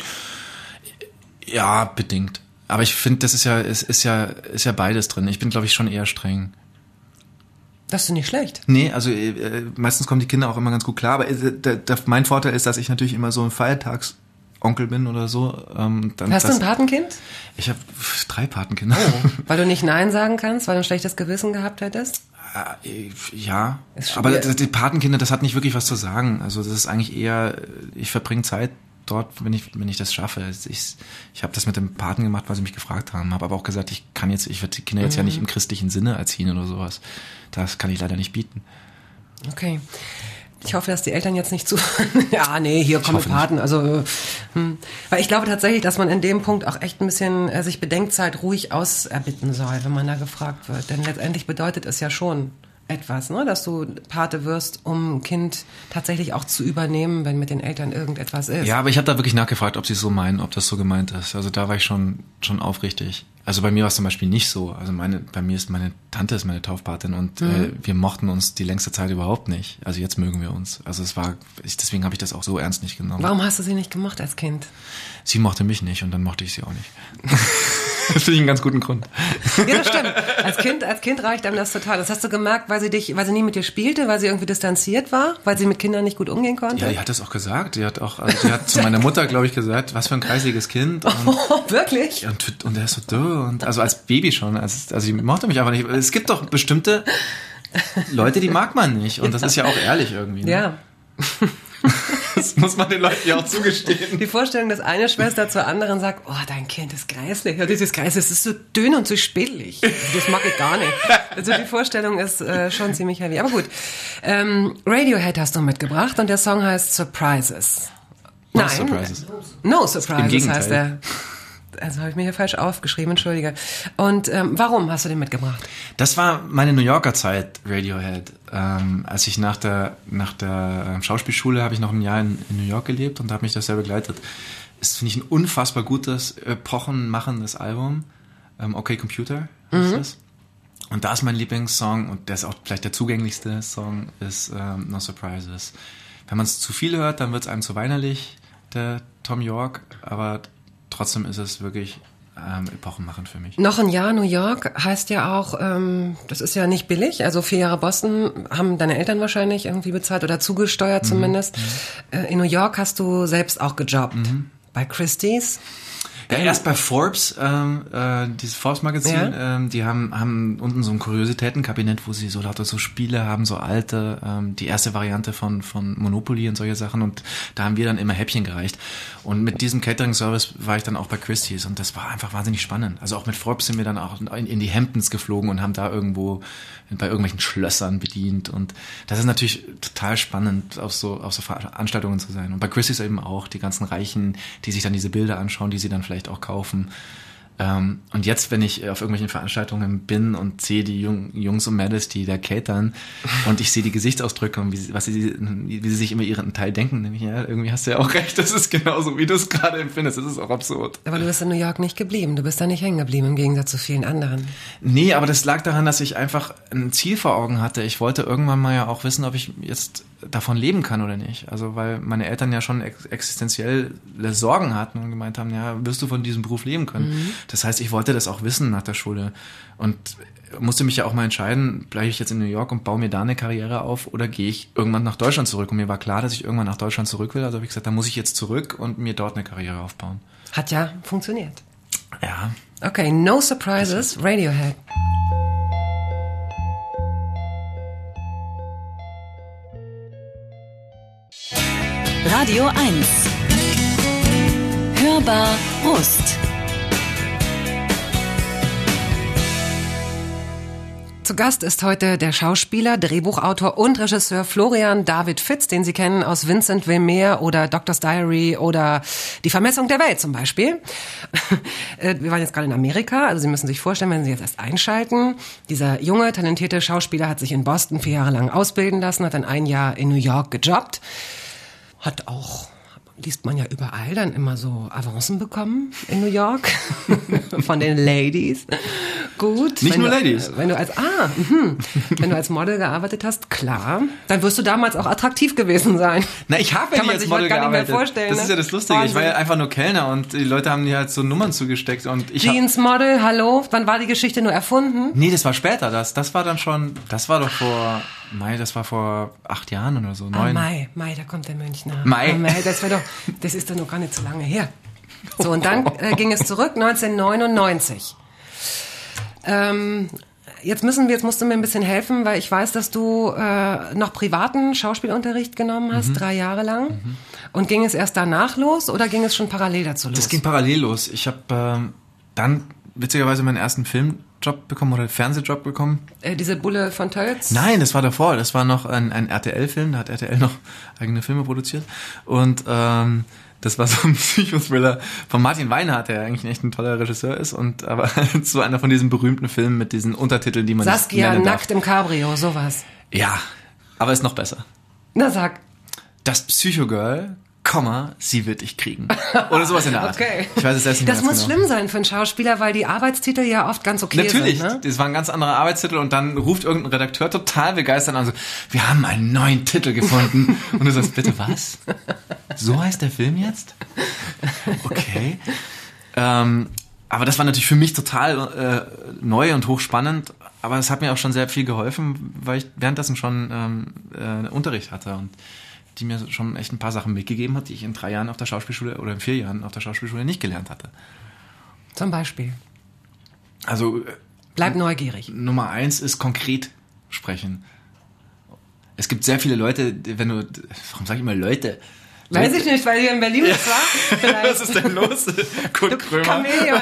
Ja, bedingt. Aber ich finde, das ist ja, es ist ja, ist ja beides drin. Ich bin, glaube ich, schon eher streng. Das ist nicht schlecht. Nee, also äh, meistens kommen die Kinder auch immer ganz gut klar. Aber äh, der, der, mein Vorteil ist, dass ich natürlich immer so ein Feiertagsonkel bin oder so. Ähm, dann, Hast das, du ein Patenkind? Ich habe drei Patenkinder. Oh, weil du nicht Nein sagen kannst, weil du ein schlechtes Gewissen gehabt hättest? Äh, ja, Ist aber schwierig. die Patenkinder, das hat nicht wirklich was zu sagen. Also das ist eigentlich eher, ich verbringe Zeit dort, wenn ich wenn ich das schaffe. Ich, ich habe das mit dem Paten gemacht, weil sie mich gefragt haben. Habe aber auch gesagt, ich kann jetzt, ich werde die Kinder jetzt Mhm. ja nicht im christlichen Sinne erziehen oder sowas. Das kann ich leider nicht bieten. Okay. Ich hoffe, dass die Eltern jetzt nicht zu... ja, nee, hier kommen hoffe Paten. Also, hm. Weil ich glaube tatsächlich, dass man in dem Punkt auch echt ein bisschen äh, sich Bedenkzeit ruhig auserbitten soll, wenn man da gefragt wird. Denn letztendlich bedeutet es ja schon etwas, ne, dass du Pate wirst, um ein Kind tatsächlich auch zu übernehmen, wenn mit den Eltern irgendetwas ist. Ja, aber ich habe da wirklich nachgefragt, ob sie es so meinen, ob das so gemeint ist. Also da war ich schon schon aufrichtig. Also bei mir war es zum Beispiel nicht so. Also meine, bei mir ist meine Tante ist meine Taufpatin und mhm. äh, wir mochten uns die längste Zeit überhaupt nicht. Also jetzt mögen wir uns. Also es war, ich, deswegen habe ich das auch so ernst nicht genommen. Warum hast du sie nicht gemocht als Kind? Sie mochte mich nicht und dann mochte ich sie auch nicht. Das finde ich einen ganz guten Grund. Ja, das stimmt. Als Kind, als Kind reicht einem das total. Das hast du gemerkt, weil sie dich, weil sie nie mit dir spielte, weil sie irgendwie distanziert war, weil sie mit Kindern nicht gut umgehen konnte? Ja, die hat das auch gesagt. Die hat auch, also die hat zu meiner Mutter, glaube ich, gesagt, was für ein kreisiges Kind. Und, oh, wirklich? Und, und der ist so dumm. Und also als Baby schon. Also, also sie mochte mich einfach nicht. Es gibt doch bestimmte Leute, die mag man nicht. Und das ist ja auch ehrlich irgendwie. Ne? Ja. Das muss man den Leuten ja auch zugestehen. Die Vorstellung, dass eine Schwester zur anderen sagt, oh, dein Kind ist grässlich. Ja, das ist grässlich, das ist so dünn und so spillig. Das mag ich gar nicht. Also die Vorstellung ist äh, schon ziemlich heavy. Aber gut, ähm, Radiohead hast du mitgebracht und der Song heißt Surprises. No Nein, Surprises. No Surprises Im Gegenteil. heißt der. Also habe ich mir hier falsch aufgeschrieben, entschuldige. Und ähm, warum hast du den mitgebracht? Das war meine New Yorker Zeit, Radiohead. Ähm, als ich nach der nach der ähm, Schauspielschule habe ich noch ein Jahr in, in New York gelebt und habe mich das sehr begleitet. Ist, finde ich, ein unfassbar gutes, epochenmachendes Album. Ähm, Okay Computer ist mhm. das. Und da ist mein Lieblingssong, und der ist auch vielleicht der zugänglichste Song, ist ähm, No Surprises. Wenn man es zu viel hört, dann wird es einem zu weinerlich, der Tom York, aber trotzdem ist es wirklich ähm, epochenmachend für mich. Noch ein Jahr New York heißt ja auch, ähm, das ist ja nicht billig, also vier Jahre Boston haben deine Eltern wahrscheinlich irgendwie bezahlt oder zugesteuert mhm. zumindest. Mhm. Äh, in New York hast du selbst auch gejobbt, mhm. bei Christie's. Ja, erst bei Forbes, ähm, äh, dieses Forbes-Magazin, ja. ähm, die haben haben unten so ein Kuriositätenkabinett, wo sie so lauter so Spiele haben, so alte, ähm, die erste Variante von von Monopoly und solche Sachen, und da haben wir dann immer Häppchen gereicht. Und mit diesem Catering-Service war ich dann auch bei Christie's, und das war einfach wahnsinnig spannend. Also auch mit Forbes sind wir dann auch in, in die Hamptons geflogen und haben da irgendwo bei irgendwelchen Schlössern bedient, und das ist natürlich total spannend, auf so auf so Veranstaltungen zu sein. Und bei Christie's eben auch die ganzen Reichen, die sich dann diese Bilder anschauen, die sie dann vielleicht auch kaufen. Ähm, und jetzt, wenn ich auf irgendwelchen Veranstaltungen bin und sehe die Jung, Jungs und Mädels, die da catern, und ich sehe die Gesichtsausdrücke und wie sie, was sie, wie sie sich immer ihren Teil denken, nämlich, ja, irgendwie hast du ja auch recht, das ist genauso, wie du es gerade empfindest, das ist auch absurd. Aber du bist in New York nicht geblieben, du bist da nicht hängen geblieben, im Gegensatz zu vielen anderen. Nee, aber das lag daran, dass ich einfach ein Ziel vor Augen hatte. Ich wollte irgendwann mal ja auch wissen, ob ich jetzt davon leben kann oder nicht. Also, weil meine Eltern ja schon ex- existenzielle Sorgen hatten und gemeint haben, ja, wirst du von diesem Beruf leben können? Mhm. Das heißt, ich wollte das auch wissen nach der Schule und musste mich ja auch mal entscheiden, bleibe ich jetzt in New York und baue mir da eine Karriere auf, oder gehe ich irgendwann nach Deutschland zurück? Und mir war klar, dass ich irgendwann nach Deutschland zurück will. Also habe ich gesagt, da muss ich jetzt zurück und mir dort eine Karriere aufbauen. Hat ja funktioniert. Ja. Okay, No Surprises, Radiohead. Radio eins. Hörbar Brust. Zu Gast ist heute der Schauspieler, Drehbuchautor und Regisseur Florian David Fitz, den Sie kennen aus Vincent will mehr oder Doctor's Diary oder Die Vermessung der Welt zum Beispiel. Wir waren jetzt gerade in Amerika, also Sie müssen sich vorstellen, wenn Sie jetzt erst einschalten, dieser junge, talentierte Schauspieler hat sich in Boston vier Jahre lang ausbilden lassen, hat dann ein Jahr in New York gejobbt, hat auch... liest man ja überall dann immer so Avancen bekommen in New York von den Ladies. Gut. Nicht wenn nur du, Ladies. Wenn du als ah, mh, wenn du als Model gearbeitet hast, klar, dann wirst du damals auch attraktiv gewesen sein. Na, ich habe ja nie als Model gar nicht mehr gearbeitet. vorstellen, das ne? ist ja das Lustige. Wahnsinn. Ich war ja einfach nur Kellner und die Leute haben mir halt so Nummern zugesteckt und ich Jeans Model, hallo, wann war die Geschichte nur erfunden? Nee, das war später. Das, das war dann schon, das war doch vor, Mai, das war vor acht Jahren oder so, neun. Ah, Mai, Mai, da kommt der Münchner. Mai. Ah, Mai, das war doch, das ist doch noch gar nicht so lange her. So, und dann äh, ging es zurück, neunzehnhundertneunundneunzig. Ähm, jetzt müssen wir, jetzt musst du mir ein bisschen helfen, weil ich weiß, dass du äh, noch privaten Schauspielunterricht genommen hast, mhm. drei Jahre lang. Mhm. Und ging es erst danach los oder ging es schon parallel dazu los? Das ging parallel los. Ich habe ähm, dann witzigerweise meinen ersten Filmjob bekommen oder Fernsehjob bekommen. Äh, diese Bulle von Tölz? Nein, das war davor. Das war noch ein, ein R T L-Film. Da hat R T L noch eigene Filme produziert. Und ähm, das war so ein Psychothriller von Martin Weinhardt, der eigentlich echt ein toller Regisseur ist, und aber so einer von diesen berühmten Filmen mit diesen Untertiteln, die man Saskia nicht nackt im Cabrio, sowas. Ja, aber ist noch besser. Na sag. Das Psychogirl, Komma, sie wird dich kriegen. Oder sowas in der Art. Okay. Ich weiß es selbst nicht Das mehr muss genau. schlimm sein für einen Schauspieler, weil die Arbeitstitel ja oft ganz okay Natürlich, sind. Natürlich, ne? Das war ein ganz anderer Arbeitstitel und dann ruft irgendein Redakteur total begeistert an, so, wir haben einen neuen Titel gefunden. Und du sagst, bitte was? So heißt der Film jetzt? Okay. Ähm, aber das war natürlich für mich total äh, neu und hochspannend, aber es hat mir auch schon sehr viel geholfen, weil ich währenddessen schon ähm, äh, Unterricht hatte und die mir schon echt ein paar Sachen mitgegeben hat, die ich in drei Jahren auf der Schauspielschule oder in vier Jahren auf der Schauspielschule nicht gelernt hatte. Zum Beispiel? Also Bleib neugierig. Nummer eins ist konkret sprechen. Es gibt sehr viele Leute, wenn du, warum sage ich immer Leute? Weiß ich nicht, weil hier in Berlin das war. Vielleicht. Was ist denn los? Kurt Krömer. Chamäleon.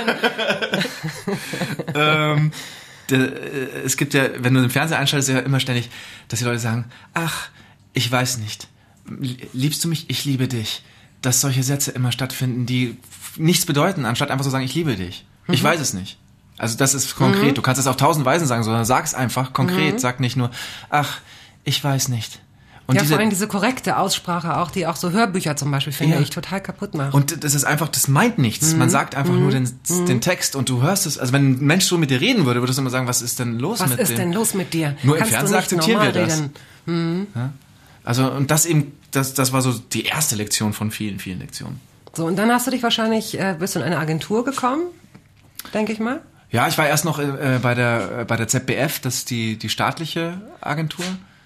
ähm, de, es gibt ja, wenn du den Fernseher einschaltest, ja immer ständig, dass die Leute sagen, ach, ich weiß nicht. Liebst du mich? Ich liebe dich. Dass solche Sätze immer stattfinden, die nichts bedeuten, anstatt einfach zu sagen, ich liebe dich. Mhm. Ich weiß es nicht. Also das ist konkret. Mhm. Du kannst es auf tausend Weisen sagen, sondern sag es einfach konkret. Mhm. Sag nicht nur, ach, ich weiß nicht. Und ja, diese, vor allem diese korrekte Aussprache auch, die auch so Hörbücher zum Beispiel, finde ja. ich, total kaputt macht. Und das ist einfach, das meint nichts. Mhm. Man sagt einfach mhm. nur den, mhm. den Text und du hörst es. Also wenn ein Mensch so mit dir reden würde, würdest du immer sagen, was ist denn los was mit dir? Was dem? ist denn los mit dir? Nur Kannst im Fernsehen akzeptieren wir das. Mhm. Ja? Also und das eben, das, das war so die erste Lektion von vielen, vielen Lektionen. So, und dann hast du dich wahrscheinlich, äh, bist du in eine Agentur gekommen, denke ich mal? Ja, ich war erst noch äh, bei der äh, bei der Z B F, das ist die die staatliche Agentur.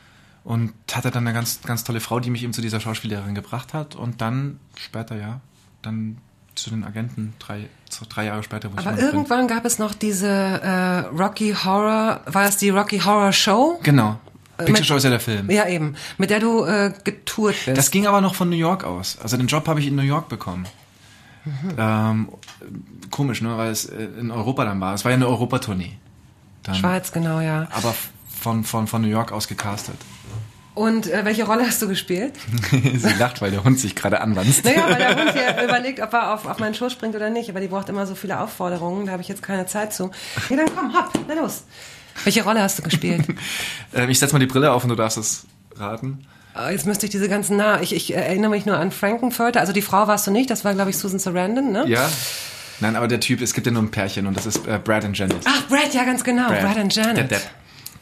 Und hatte dann eine ganz, ganz tolle Frau, die mich eben zu dieser Schauspiellehrerin gebracht hat. Und dann später, ja, dann zu den Agenten, drei, so drei Jahre später. Wo Aber ich irgendwann bin. gab es noch diese äh, Rocky Horror, war es die Rocky Horror Show? Genau. Picture mit, Show ist ja der Film. Ja, eben. Mit der du äh, getourt bist. Das ging aber noch von New York aus. Also den Job habe ich in New York bekommen. Mhm. Ähm, komisch, ne, weil es in Europa dann war. Es war ja eine Europatournee. Dann, Schweiz, genau, ja. Aber von, von, von New York aus gecastet. Und äh, welche Rolle hast du gespielt? Sie lacht, weil der Hund sich gerade anwanzt. Naja, weil der Hund hier überlegt, ob er auf, auf meinen Schoß springt oder nicht. Aber die braucht immer so viele Aufforderungen. Da habe ich jetzt keine Zeit zu. Ja, dann komm, hopp, na los. Welche Rolle hast du gespielt? ich setz mal die Brille auf und du darfst es raten. Jetzt müsste ich diese ganzen Namen... Ich, ich erinnere mich nur an Frankenfurter. Also die Frau warst du nicht. Das war, glaube ich, Susan Sarandon, ne? Ja. Nein, aber der Typ, es gibt ja nur ein Pärchen und das ist äh, Brad und Janet. Ach, Brad, ja, ganz genau. Brad, Brad und Janet. Der Depp.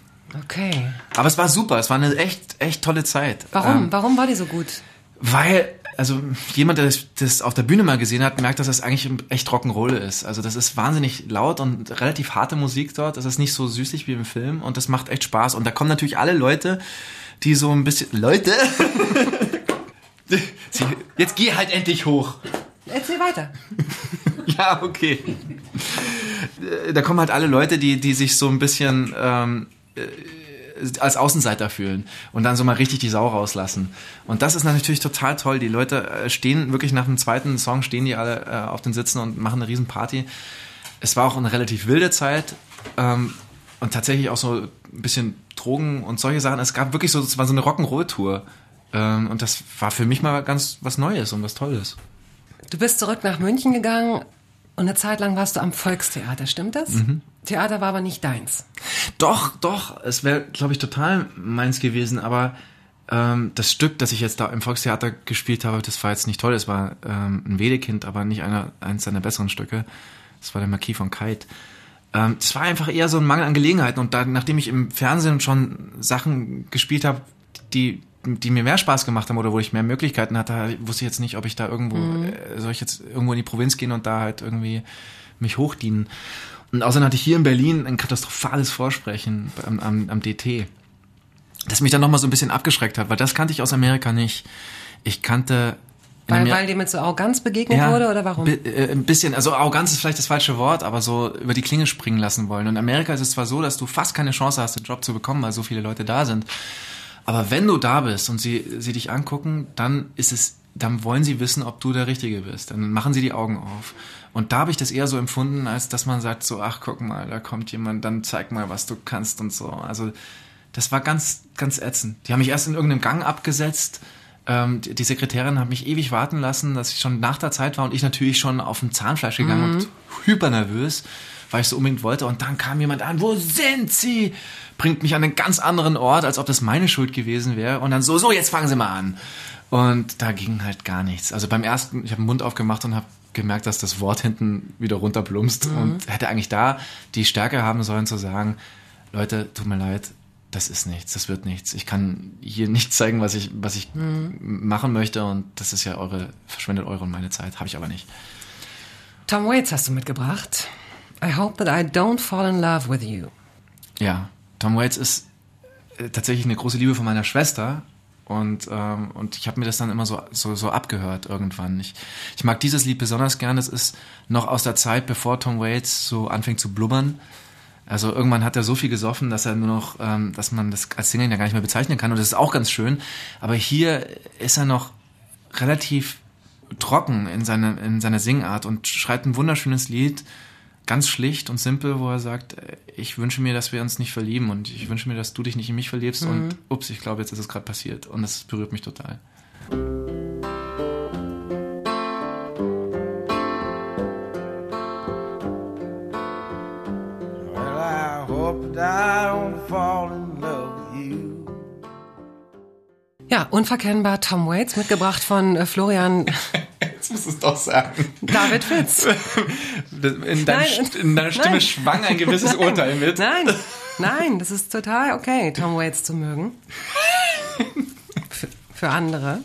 Okay. Aber es war super, es war eine echt, echt tolle Zeit. Warum? Ähm, Warum war die so gut? Weil, also jemand, der das, das auf der Bühne mal gesehen hat, merkt, dass das eigentlich echt Rock'n'Roll ist. Also das ist wahnsinnig laut und relativ harte Musik dort. Das ist nicht so süßlich wie im Film und das macht echt Spaß. Und da kommen natürlich alle Leute, die so ein bisschen... Leute? Jetzt geh halt endlich hoch. Erzähl weiter. Ja, okay. Da kommen halt alle Leute, die, die sich so ein bisschen ähm, als Außenseiter fühlen und dann so mal richtig die Sau rauslassen. Und das ist natürlich total toll. Die Leute stehen wirklich nach dem zweiten Song, stehen die alle äh, auf den Sitzen und machen eine riesen Party. Es war auch eine relativ wilde Zeit ähm, und tatsächlich auch so ein bisschen Drogen und solche Sachen. Es gab wirklich so, es war so eine Rock'n'Roll-Tour. Ähm, und das war für mich mal ganz was Neues und was Tolles. Du bist zurück nach München gegangen und eine Zeit lang warst du am Volkstheater, stimmt das? Mhm. Theater war aber nicht deins. Doch, doch, es wäre, glaube ich, total meins gewesen, aber ähm, das Stück, das ich jetzt da im Volkstheater gespielt habe, das war jetzt nicht toll, es war ähm, ein Wedekind, aber nicht einer, eines seiner besseren Stücke. Das war der Marquis von Keitt. Ähm, das war einfach eher so ein Mangel an Gelegenheiten und da, nachdem ich im Fernsehen schon Sachen gespielt habe, die die mir mehr Spaß gemacht haben oder wo ich mehr Möglichkeiten hatte, wusste ich jetzt nicht, ob ich da irgendwo, mhm. äh, soll ich jetzt irgendwo in die Provinz gehen und da halt irgendwie mich hochdienen. Und außerdem hatte ich hier in Berlin ein katastrophales Vorsprechen am, am, am D T, das mich dann nochmal so ein bisschen abgeschreckt hat, weil das kannte ich aus Amerika nicht. Ich kannte... Weil, weil dir mit so Arroganz begegnet ja, wurde oder warum? B- äh, ein bisschen, also Arroganz ist vielleicht das falsche Wort, aber so über die Klinge springen lassen wollen. Und in Amerika ist es zwar so, dass du fast keine Chance hast, den Job zu bekommen, weil so viele Leute da sind. Aber wenn du da bist und sie, sie dich angucken, dann ist es, dann wollen sie wissen, ob du der Richtige bist. Dann machen sie die Augen auf. Und da habe ich das eher so empfunden, als dass man sagt so, ach, guck mal, da kommt jemand, dann zeig mal, was du kannst und so. Also das war ganz, ganz ätzend. Die haben mich erst in irgendeinem Gang abgesetzt. Ähm, die, die Sekretärin hat mich ewig warten lassen, dass ich schon nach der Zeit war und ich natürlich schon auf dem Zahnfleisch gegangen mhm. und hypernervös, weil ich so unbedingt wollte. Und dann kam jemand an, wo sind Sie? Bringt mich an einen ganz anderen Ort, als ob das meine Schuld gewesen wäre. Und dann so, so, jetzt fangen Sie mal an. Und da ging halt gar nichts. Also beim ersten, ich habe den Mund aufgemacht und habe gemerkt, dass das Wort hinten wieder runterplumpst. Mhm. Und hätte eigentlich da die Stärke haben sollen zu sagen, Leute, tut mir leid, das ist nichts, das wird nichts. Ich kann hier nicht zeigen, was ich, was ich mhm. machen möchte. Und das ist ja eure, verschwendet eure und meine Zeit. Habe ich aber nicht. Tom Waits hast du mitgebracht. I hope that I don't fall in love with you. Ja, Tom Waits ist äh, tatsächlich eine große Liebe von meiner Schwester. Und ähm, und ich habe mir das dann immer so so so abgehört irgendwann. Ich ich mag dieses Lied besonders gern. Das ist noch aus der Zeit, bevor Tom Waits so anfängt zu blubbern. Also irgendwann hat er so viel gesoffen, dass er nur noch, ähm, dass man das als Single ja gar nicht mehr bezeichnen kann. Und das ist auch ganz schön. Aber hier ist er noch relativ trocken in seiner in seiner Singart und schreibt ein wunderschönes Lied, ganz schlicht und simpel, wo er sagt, ich wünsche mir, dass wir uns nicht verlieben und ich wünsche mir, dass du dich nicht in mich verliebst mhm. und ups, ich glaube, jetzt ist es gerade passiert und das berührt mich total. Well, I hope that I don't fall in love with you. Ja, unverkennbar Tom Waits, mitgebracht von äh, Florian... Jetzt musst du es doch sagen. David Fitz. In, dein, in deiner Stimme nein. schwang ein gewisses nein. Urteil mit. Nein, nein, das ist total okay, Tom Waits zu mögen. Für, für andere.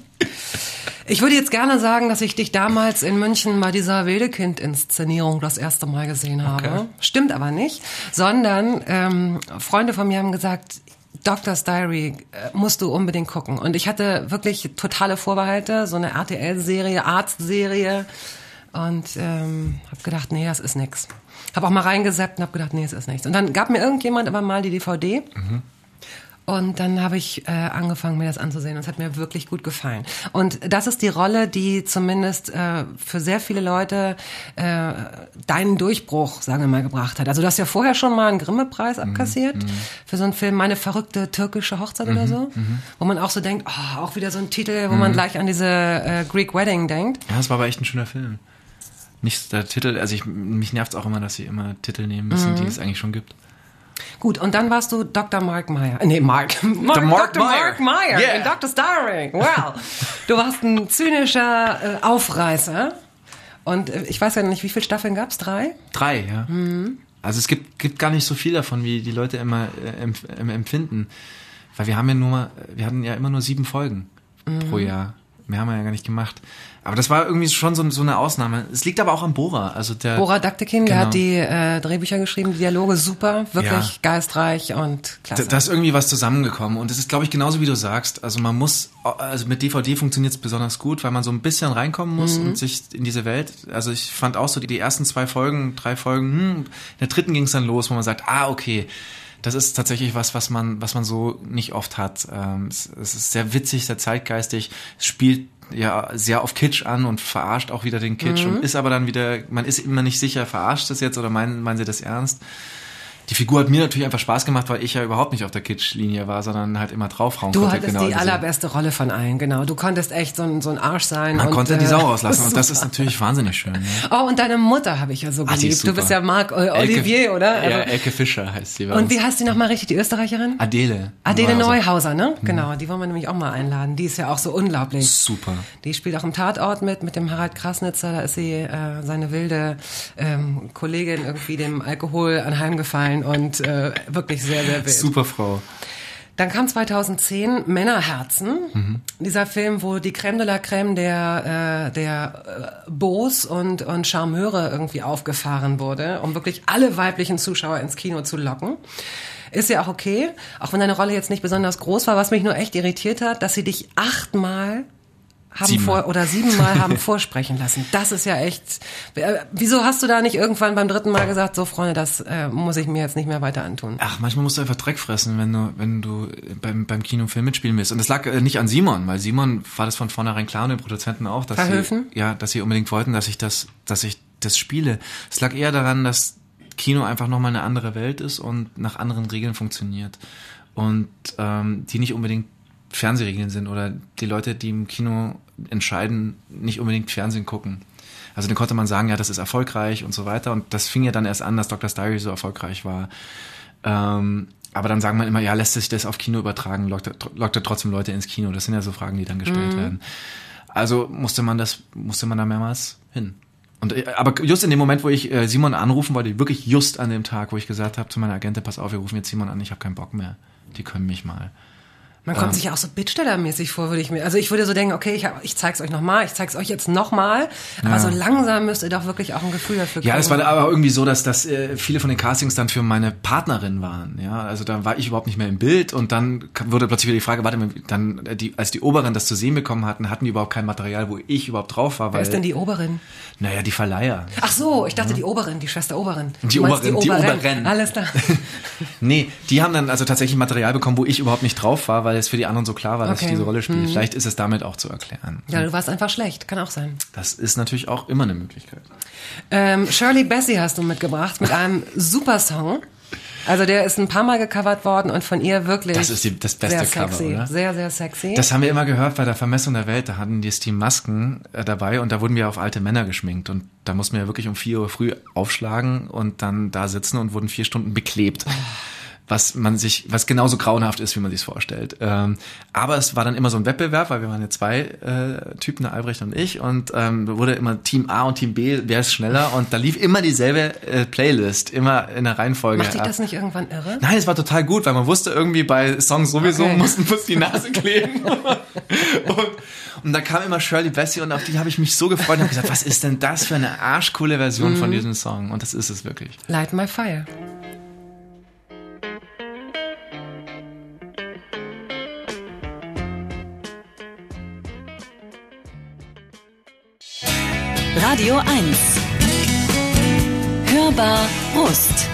Ich würde jetzt gerne sagen, dass ich dich damals in München bei dieser Wedekind-Inszenierung das erste Mal gesehen habe. Okay. Stimmt aber nicht, sondern ähm, Freunde von mir haben gesagt, Doctor's Diary äh, musst du unbedingt gucken. Und ich hatte wirklich totale Vorbehalte, so eine R T L-Serie, Arztserie. Und ähm, habe gedacht, nee, das ist nix. Habe auch mal reingesappt und habe gedacht, nee, das ist nichts. Und dann gab mir irgendjemand aber mal die D V D. Mhm. Und dann habe ich äh, angefangen, mir das anzusehen. Und es hat mir wirklich gut gefallen. Und das ist die Rolle, die zumindest äh, für sehr viele Leute äh, deinen Durchbruch, sagen wir mal, gebracht hat. Also du hast ja vorher schon mal einen Grimme-Preis abkassiert mhm. für so einen Film, Meine verrückte türkische Hochzeit mhm. oder so. Mhm. Wo man auch so denkt, oh, auch wieder so ein Titel, wo mhm. man gleich an diese äh, Greek Wedding denkt. Ja, es war aber echt ein schöner Film. Nicht der Titel, also ich, mich nervt es auch immer, dass sie immer Titel nehmen müssen, mhm. die es eigentlich schon gibt. Gut, und dann warst du Doktor Mark Meyer. Nee, Mark. Mark, Mark Doktor Meyer. Mark Meyer Yeah. in Doctor's Diary. Well, du warst ein zynischer äh, Aufreißer. Und äh, ich weiß ja nicht, wie viele Staffeln gab's? Drei? Drei, ja. Mhm. Also es gibt, gibt gar nicht so viel davon, wie die Leute immer äh, empf- empfinden. Weil wir haben ja nur mal, wir hatten ja immer nur sieben Folgen mhm. pro Jahr. Mehr haben wir ja gar nicht gemacht. Aber das war irgendwie schon so, so eine Ausnahme. Es liegt aber auch an Bora. Also der Bora Daktekin, genau. Der hat die äh, Drehbücher geschrieben, die Dialoge super, wirklich ja. geistreich und klasse. Da, da ist irgendwie was zusammengekommen. Und es ist, glaube ich, genauso wie du sagst. Also man muss, also mit D V D funktioniert es besonders gut, weil man so ein bisschen reinkommen muss mhm. und sich in diese Welt. Also ich fand auch so die, die ersten zwei Folgen, drei Folgen, hm, in der dritten ging es dann los, wo man sagt, ah, okay. Das ist tatsächlich was, was man, was man so nicht oft hat. Ähm, es, es ist sehr witzig, sehr zeitgeistig. Es spielt ja sehr auf Kitsch an und verarscht auch wieder den Kitsch mhm. und ist aber dann wieder, man ist immer nicht sicher, verarscht das jetzt oder meinen, meinen sie das ernst? Die Figur hat mir natürlich einfach Spaß gemacht, weil ich ja überhaupt nicht auf der Kitsch-Linie war, sondern halt immer draufhauen du konnte. Du hattest genau die allerbeste Rolle von allen, genau. Du konntest echt so ein, so ein Arsch sein. Man und, konnte äh, die Sau rauslassen und das ist natürlich wahnsinnig schön. Ne? Oh, und deine Mutter habe ich ja so geliebt. Du bist ja Marc äh, Olivier, Elke, oder? Also, ja, Elke Fischer heißt sie bei Und uns. wie heißt sie nochmal richtig, die Österreicherin? Adele. Adele Neuhauser, Neuhauser ne? Mhm. Genau, die wollen wir nämlich auch mal einladen. Die ist ja auch so unglaublich. Super. Die spielt auch im Tatort mit, mit dem Harald Krasnitzer. Da ist sie äh, seine wilde ähm, Kollegin irgendwie dem Alkohol anheimgefallen und äh, wirklich sehr, sehr wild. Super Frau. Dann kam zweitausendzehn Männerherzen, mhm. dieser Film, wo die Crème de la Crème der, äh, der äh, Beaux und, und Charmeure irgendwie aufgefahren wurde, um wirklich alle weiblichen Zuschauer ins Kino zu locken. Ist ja auch okay, auch wenn deine Rolle jetzt nicht besonders groß war, was mich nur echt irritiert hat, dass sie dich achtmal haben siebenmal. vor oder siebenmal haben vorsprechen lassen. Das ist ja echt. Äh, wieso hast du da nicht irgendwann beim dritten Mal gesagt, so Freunde, das äh, muss ich mir jetzt nicht mehr weiter antun? Ach, manchmal musst du einfach Dreck fressen, wenn du wenn du beim beim Kino Film mitspielen willst. Und das lag äh, nicht an Simon, weil Simon war das von vornherein klar und den Produzenten auch, dass Verhöfen? sie ja, dass sie unbedingt wollten, dass ich das dass ich das spiele. Es lag eher daran, dass Kino einfach nochmal eine andere Welt ist und nach anderen Regeln funktioniert und ähm, die nicht unbedingt Fernsehregeln sind oder die Leute, die im Kino entscheiden, nicht unbedingt Fernsehen gucken. Also dann konnte man sagen, ja, das ist erfolgreich und so weiter und das fing ja dann erst an, dass Doctor's Diary so erfolgreich war. Ähm, aber dann sagen wir immer, ja, lässt sich das auf Kino übertragen, lockt, lockt er trotzdem Leute ins Kino. Das sind ja so Fragen, die dann gestellt mhm. werden. Also musste man das, musste man da mehrmals hin. Und, aber just in dem Moment, wo ich äh, Simon anrufen wollte, wirklich just an dem Tag, wo ich gesagt habe zu meiner Agentin, pass auf, wir rufen jetzt Simon an, ich habe keinen Bock mehr. Die können mich mal. Man kommt ähm, sich ja auch so Bittstellermäßig vor, würde ich mir. Also ich würde so denken, okay, ich, hab, ich zeig's euch nochmal, ich zeig's euch jetzt nochmal. Aber Ja. so langsam müsst ihr doch wirklich auch ein Gefühl dafür kriegen. Ja, es war aber irgendwie so, dass das äh, viele von den Castings dann für meine Partnerin waren. Ja, also da war ich überhaupt nicht mehr im Bild und dann kam- wurde plötzlich wieder die Frage, warte mal, dann äh, die, als die Oberen das zu sehen bekommen hatten, hatten die überhaupt kein Material, wo ich überhaupt drauf war. Wer Weil, ist denn die Oberin? Naja, die Verleiher. Ach so, ich dachte die Oberin, die Schwester Oberin. Die Du meinst Oberin, die Oberin. Alles klar. Nee, die haben dann also tatsächlich Material bekommen, wo ich überhaupt nicht drauf war, weil es für die anderen so klar war, dass Okay. ich diese Rolle spiele. Vielleicht ist es damit auch zu erklären. Ja, du warst einfach schlecht, kann auch sein. Das ist natürlich auch immer eine Möglichkeit. Ähm, Shirley Bassey hast du mitgebracht mit einem super Song. Also der ist ein paar Mal gecovert worden und von ihr wirklich Das ist die, das beste sehr Cover, sexy, oder? sehr, sehr sexy. Das haben wir immer gehört bei der Vermessung der Welt. Da hatten die Team Masken äh, dabei und da wurden wir auf alte Männer geschminkt. Und da mussten wir wirklich um vier Uhr früh aufschlagen und dann da sitzen und wurden vier Stunden beklebt. Was man sich, was genauso grauenhaft ist, wie man sich vorstellt. Ähm, aber es war dann immer so ein Wettbewerb, weil wir waren ja zwei äh, Typen, der Albrecht und ich, und ähm, wurde immer Team A und Team B, wer ist schneller? Und da lief immer dieselbe äh, Playlist, immer in der Reihenfolge. Macht dich das nicht irgendwann irre? Nein, es war total gut, weil man wusste irgendwie bei Songs sowieso Okay. mussten muss die Nase kleben. und, und da kam immer Shirley Bassey und auf die habe ich mich so gefreut und habe gesagt, was ist denn das für eine arschcoole Version Mhm. von diesem Song? Und das ist es wirklich. Light My Fire. Radio eins. Hörbar Brust.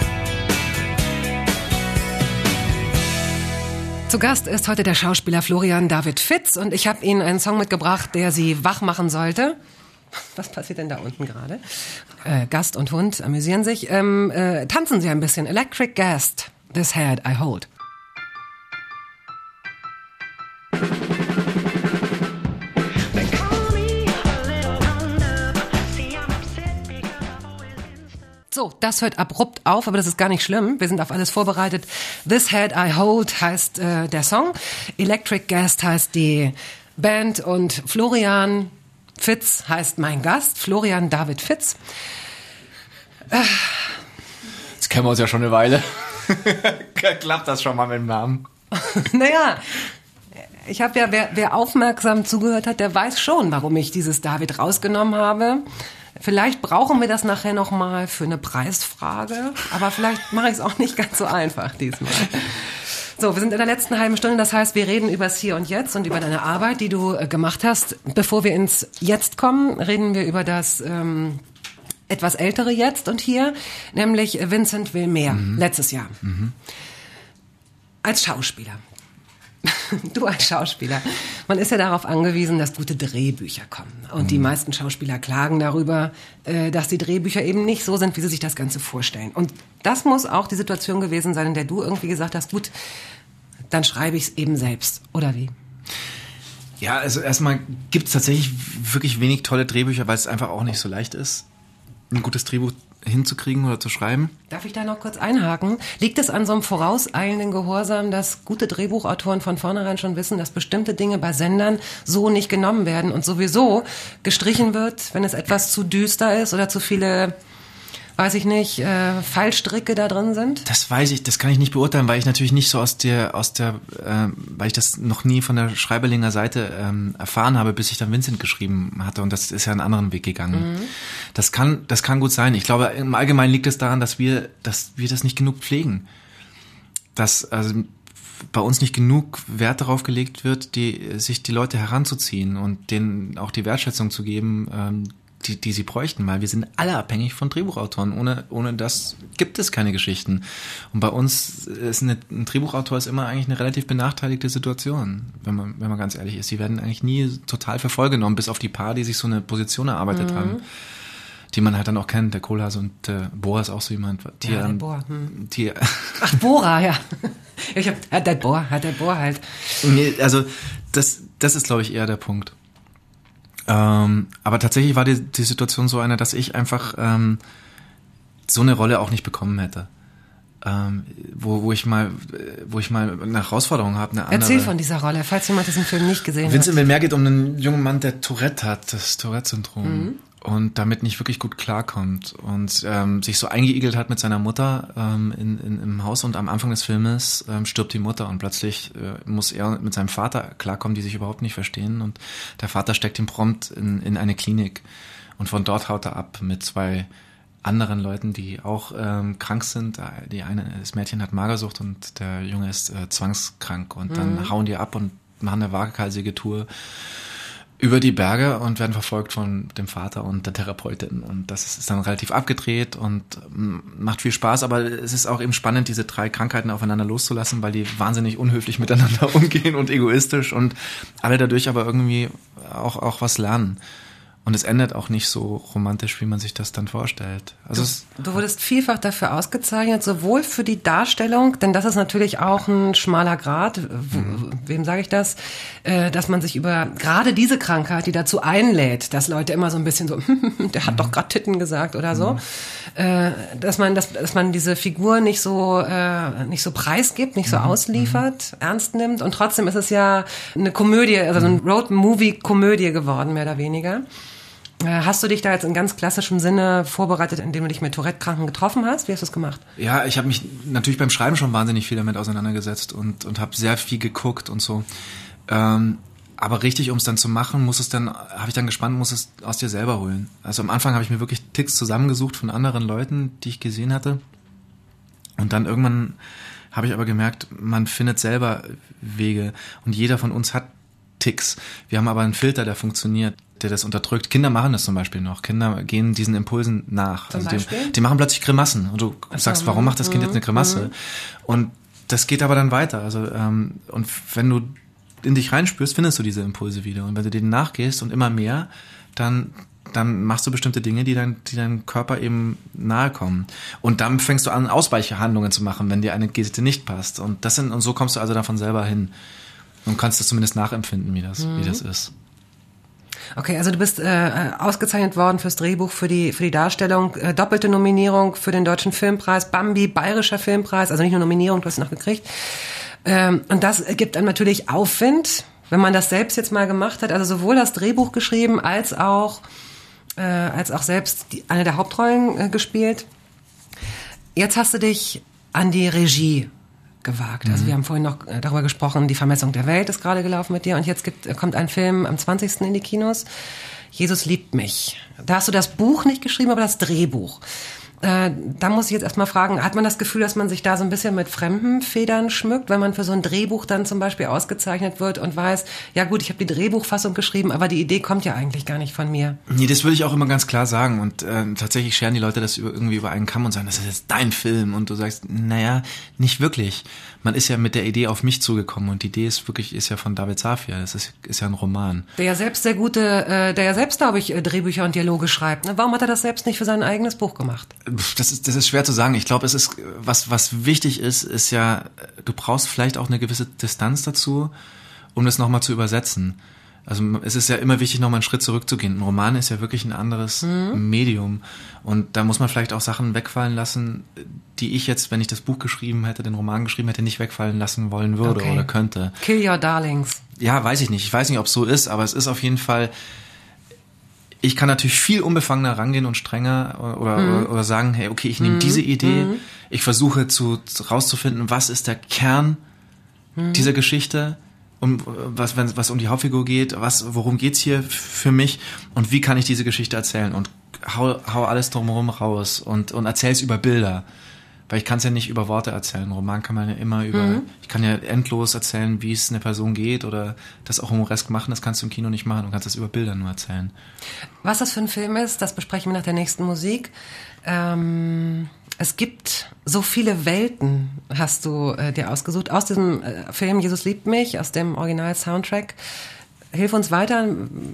Zu Gast ist heute der Schauspieler Florian David Fitz und ich habe Ihnen einen Song mitgebracht, der Sie wach machen sollte. Was passiert denn da unten gerade? Äh, Gast und Hund amüsieren sich. Ähm, äh, tanzen Sie ein bisschen. Electric Gas, This Head I Hold. So, das hört abrupt auf, aber das ist gar nicht schlimm. Wir sind auf alles vorbereitet. This Head I Hold heißt äh, der Song. Electric Gas heißt die Band und Florian Fitz heißt mein Gast. Florian David Fitz. Jetzt kennen wir uns ja schon eine Weile. Klappt das schon mal mit dem Namen? Naja, ich habe ja, wer, wer aufmerksam zugehört hat, der weiß schon, warum ich dieses David rausgenommen habe. Vielleicht brauchen wir das nachher nochmal für eine Preisfrage, aber vielleicht mache ich es auch nicht ganz so einfach diesmal. So, wir sind in der letzten halben Stunde, das heißt, wir reden über das Hier und Jetzt und über deine Arbeit, die du äh, gemacht hast. Bevor wir ins Jetzt kommen, reden wir über das ähm, etwas ältere Jetzt und Hier, nämlich Vincent will mehr, mhm. letztes Jahr. Mhm. Als Schauspieler. Du als Schauspieler. Man ist ja darauf angewiesen, dass gute Drehbücher kommen. Und mhm. die meisten Schauspieler klagen darüber, dass die Drehbücher eben nicht so sind, wie sie sich das Ganze vorstellen. Und das muss auch die Situation gewesen sein, in der du irgendwie gesagt hast, gut, dann schreibe ich es eben selbst. Oder wie? Ja, also erstmal gibt es tatsächlich wirklich wenig tolle Drehbücher, weil es einfach auch nicht so leicht ist, ein gutes Drehbuch hinzukriegen oder zu schreiben. Darf ich da noch kurz einhaken? Liegt es an so einem vorauseilenden Gehorsam, dass gute Drehbuchautoren von vornherein schon wissen, dass bestimmte Dinge bei Sendern so nicht genommen werden und sowieso gestrichen wird, wenn es etwas zu düster ist oder zu viele, weiß ich nicht, äh, Fallstricke da drin sind? Das weiß ich, das kann ich nicht beurteilen, weil ich natürlich nicht so aus der, aus der, äh, weil ich das noch nie von der Schreiberlinger Seite ähm, erfahren habe, bis ich dann Vincent geschrieben hatte, und das ist ja einen anderen Weg gegangen. Mhm. Das kann, das kann gut sein. Ich glaube, im Allgemeinen liegt es daran, dass wir, dass wir das nicht genug pflegen. Dass also bei uns nicht genug Wert darauf gelegt wird, die, sich die Leute heranzuziehen und denen auch die Wertschätzung zu geben, ähm, die, die sie bräuchten, weil wir sind alle abhängig von Drehbuchautoren. Ohne, ohne das gibt es keine Geschichten. Und bei uns ist eine, ein Drehbuchautor ist immer eigentlich eine relativ benachteiligte Situation, wenn man, wenn man ganz ehrlich ist. Die werden eigentlich nie total für voll genommen, bis auf die paar, die sich so eine Position erarbeitet mhm. haben, die man halt dann auch kennt. Der Kohlhase und äh, Bohr ist auch so jemand. Die, ja, der ähm, Bohr. Hm. Die, Ach, Bohrer, ja. Ich hab, hat der Bohr, hat der Bohr halt. Nee, also das, das ist, glaube ich, eher der Punkt. Ähm, aber tatsächlich war die, die Situation so eine, dass ich einfach ähm, so eine Rolle auch nicht bekommen hätte. Ähm, wo, wo ich mal, wo ich mal eine Herausforderung habe, eine andere. Erzähl von dieser Rolle, falls jemand diesen Film nicht gesehen Vincent hat. will mehr geht um einen jungen Mann, der Tourette hat, das Tourette-Syndrom. Mhm. und damit nicht wirklich gut klarkommt und ähm, sich so eingeigelt hat mit seiner Mutter ähm, in, in, im Haus, und am Anfang des Filmes ähm, stirbt die Mutter und plötzlich äh, muss er mit seinem Vater klarkommen, die sich überhaupt nicht verstehen, und der Vater steckt ihn prompt in, in eine Klinik, und von dort haut er ab mit zwei anderen Leuten, die auch ähm, krank sind. Die eine, das Mädchen hat Magersucht und der Junge ist äh, zwangskrank, und dann mhm. hauen die ab und machen eine waghalsige Tour über die Berge und werden verfolgt von dem Vater und der Therapeutin, und das ist dann relativ abgedreht und macht viel Spaß, aber es ist auch eben spannend, diese drei Krankheiten aufeinander loszulassen, weil die wahnsinnig unhöflich miteinander umgehen und egoistisch und alle dadurch aber irgendwie auch, auch was lernen. Und es endet auch nicht so romantisch, wie man sich das dann vorstellt. Also es, du wurdest vielfach dafür ausgezeichnet, sowohl für die Darstellung, denn das ist natürlich auch ein schmaler Grat, mhm. wem sage ich das, äh, dass man sich über gerade diese Krankheit, die dazu einlädt, dass Leute immer so ein bisschen so, der hat mhm. doch gerade Titten gesagt oder so, mhm. äh, dass man dass, dass man diese Figur nicht so äh, nicht so preisgibt, nicht so mhm. ausliefert, mhm. ernst nimmt, und trotzdem ist es ja eine Komödie, also eine Road-Movie-Komödie geworden, mehr oder weniger. Hast du dich da jetzt in ganz klassischem Sinne vorbereitet, indem du dich mit Tourette-Kranken getroffen hast? Wie hast du es gemacht? Ja, ich habe mich natürlich beim Schreiben schon wahnsinnig viel damit auseinandergesetzt und und habe sehr viel geguckt und so. Ähm, aber richtig, um es dann zu machen, muss es dann, habe ich dann gespannt, muss es aus dir selber holen. Also am Anfang habe ich mir wirklich Ticks zusammengesucht von anderen Leuten, die ich gesehen hatte. Und dann irgendwann habe ich aber gemerkt, man findet selber Wege, und jeder von uns hat Ticks. Wir haben aber einen Filter, der funktioniert, der das unterdrückt. Kinder machen das zum Beispiel noch. Kinder gehen diesen Impulsen nach. Zum also Beispiel? Die, die machen plötzlich Grimassen. Und du Ach sagst, so, warum macht das Kind jetzt eine Grimasse? Mhm. Und das geht aber dann weiter. Also ähm, und wenn du in dich reinspürst, findest du diese Impulse wieder. Und wenn du denen nachgehst und immer mehr, dann dann machst du bestimmte Dinge, die dein, die deinem Körper eben nahe kommen. Und dann fängst du an, Ausweichhandlungen zu machen, wenn dir eine Geste nicht passt. Und das sind, und so kommst du also davon selber hin. Und kannst das zumindest nachempfinden, wie das, mhm. wie das ist. Okay, also du bist äh, ausgezeichnet worden fürs Drehbuch, für die für die Darstellung, äh, doppelte Nominierung für den Deutschen Filmpreis, Bambi, Bayerischer Filmpreis, also nicht nur Nominierung, du hast ihn noch gekriegt. Ähm, und das gibt dann natürlich Aufwind, wenn man das selbst jetzt mal gemacht hat, also sowohl das Drehbuch geschrieben, als auch äh, als auch selbst die, eine der Hauptrollen äh, gespielt. Jetzt hast du dich an die Regie gewagt. Also mhm. wir haben vorhin noch darüber gesprochen, die Vermessung der Welt ist gerade gelaufen mit dir, und jetzt gibt, kommt ein Film am zwanzigsten in die Kinos, Jesus liebt mich. Da hast du das Buch nicht geschrieben, aber das Drehbuch. Äh, da muss ich jetzt erstmal fragen, hat man das Gefühl, dass man sich da so ein bisschen mit fremden Federn schmückt, wenn man für so ein Drehbuch dann zum Beispiel ausgezeichnet wird und weiß, ja gut, ich habe die Drehbuchfassung geschrieben, aber die Idee kommt ja eigentlich gar nicht von mir. Nee, das würde ich auch immer ganz klar sagen, und äh, tatsächlich scheren die Leute das über, irgendwie über einen Kamm und sagen, das ist jetzt dein Film, und du sagst, naja, nicht wirklich. Man ist ja mit der Idee auf mich zugekommen, und die Idee ist wirklich, ist ja von David Safir, das ist, ist ja ein Roman. Der ja selbst sehr gute, äh, der ja selbst, glaube ich, Drehbücher und Dialoge schreibt. Ne? Warum hat er das selbst nicht für sein eigenes Buch gemacht? Das ist, das ist schwer zu sagen. Ich glaube, es ist, was, was wichtig ist, ist ja, du brauchst vielleicht auch eine gewisse Distanz dazu, um das nochmal zu übersetzen. Also es ist ja immer wichtig, nochmal einen Schritt zurückzugehen. Ein Roman ist ja wirklich ein anderes mhm. Medium. Und da muss man vielleicht auch Sachen wegfallen lassen, die ich jetzt, wenn ich das Buch geschrieben hätte, den Roman geschrieben hätte, nicht wegfallen lassen wollen würde okay. oder könnte. Kill your darlings. Ja, weiß ich nicht. Ich weiß nicht, ob es so ist, aber es ist auf jeden Fall, ich kann natürlich viel unbefangener rangehen und strenger oder, mhm. oder, oder sagen, hey, okay, ich nehme mhm. diese Idee, mhm. ich versuche zu, rauszufinden, was ist der Kern mhm. dieser Geschichte, um was, wenn was um die Hauptfigur geht, was, worum geht's hier für mich und wie kann ich diese Geschichte erzählen, und hau, hau alles drumherum raus und und erzähl's über Bilder, weil ich kann es ja nicht über Worte erzählen. Einen Roman kann man ja immer über, mhm. ich kann ja endlos erzählen, wie es einer Person geht oder das auch humoresk machen, das kannst du im Kino nicht machen, du kannst das über Bilder nur erzählen. Was das für ein Film ist, das besprechen wir nach der nächsten Musik. Ähm Es gibt so viele Welten, hast du äh, dir ausgesucht, aus diesem äh, Film Jesus liebt mich, aus dem Original-Soundtrack. Hilf uns weiter.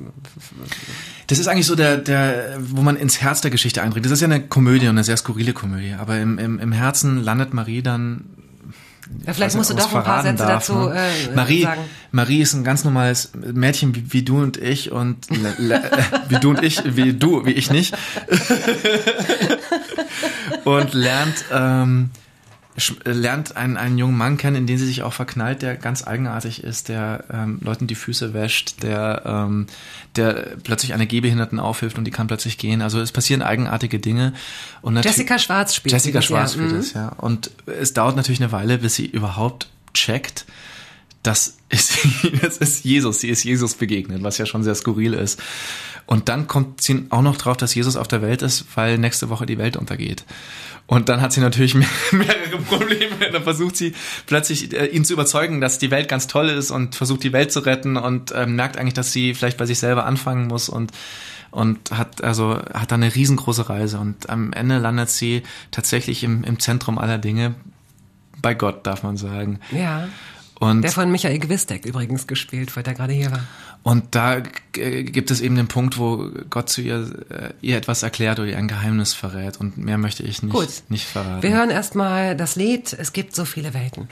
Das ist eigentlich so der, der, wo man ins Herz der Geschichte eindringt. Das ist ja eine Komödie und eine sehr skurrile Komödie, aber im, im, im Herzen landet Marie dann. Ja, vielleicht musst du doch ein paar Sätze darf, dazu äh, Marie, sagen. Marie ist ein ganz normales Mädchen wie, wie du und ich und wie du und ich, wie du, wie ich nicht. Und lernt ähm, lernt einen, einen jungen Mann kennen, in den sie sich auch verknallt, der ganz eigenartig ist, der ähm, Leuten die Füße wäscht, der, ähm, der plötzlich einer Gehbehinderten aufhilft und die kann plötzlich gehen. Also es passieren eigenartige Dinge. Und Jessica Schwarz spielt Jessica das, Schwarz ja. spielt Mhm. es, ja. Und es dauert natürlich eine Weile, bis sie überhaupt checkt, das ist, das ist Jesus, sie ist Jesus begegnet, was ja schon sehr skurril ist. Und dann kommt sie auch noch drauf, dass Jesus auf der Welt ist, weil nächste Woche die Welt untergeht. Und dann hat sie natürlich mehr, mehrere Probleme. Dann versucht sie plötzlich, äh, ihn zu überzeugen, dass die Welt ganz toll ist und versucht, die Welt zu retten und äh, merkt eigentlich, dass sie vielleicht bei sich selber anfangen muss und und hat also hat da eine riesengroße Reise. Und am Ende landet sie tatsächlich im, im Zentrum aller Dinge, bei Gott, darf man sagen. Ja. Und der von Michael Gwisdek übrigens gespielt wird, der gerade hier war. Und da äh, gibt es eben den Punkt, wo Gott zu ihr, äh, ihr etwas erklärt oder ihr ein Geheimnis verrät. Und mehr möchte ich nicht, Gut. nicht verraten. Wir hören erstmal das Lied Es gibt so viele Welten.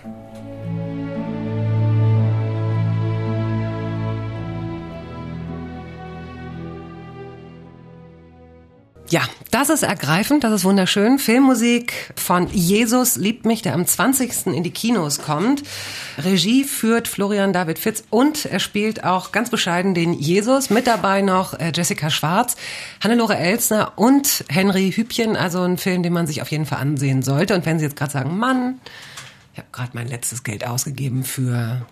Ja, das ist ergreifend, das ist wunderschön. Filmmusik von Jesus liebt mich, der am zwanzigsten in die Kinos kommt. Regie führt Florian David Fitz und er spielt auch ganz bescheiden den Jesus. Mit dabei noch äh, Jessica Schwarz, Hannelore Elsner und Henry Hübchen. Also ein Film, den man sich auf jeden Fall ansehen sollte. Und wenn Sie jetzt gerade sagen, Mann, ich habe gerade mein letztes Geld ausgegeben für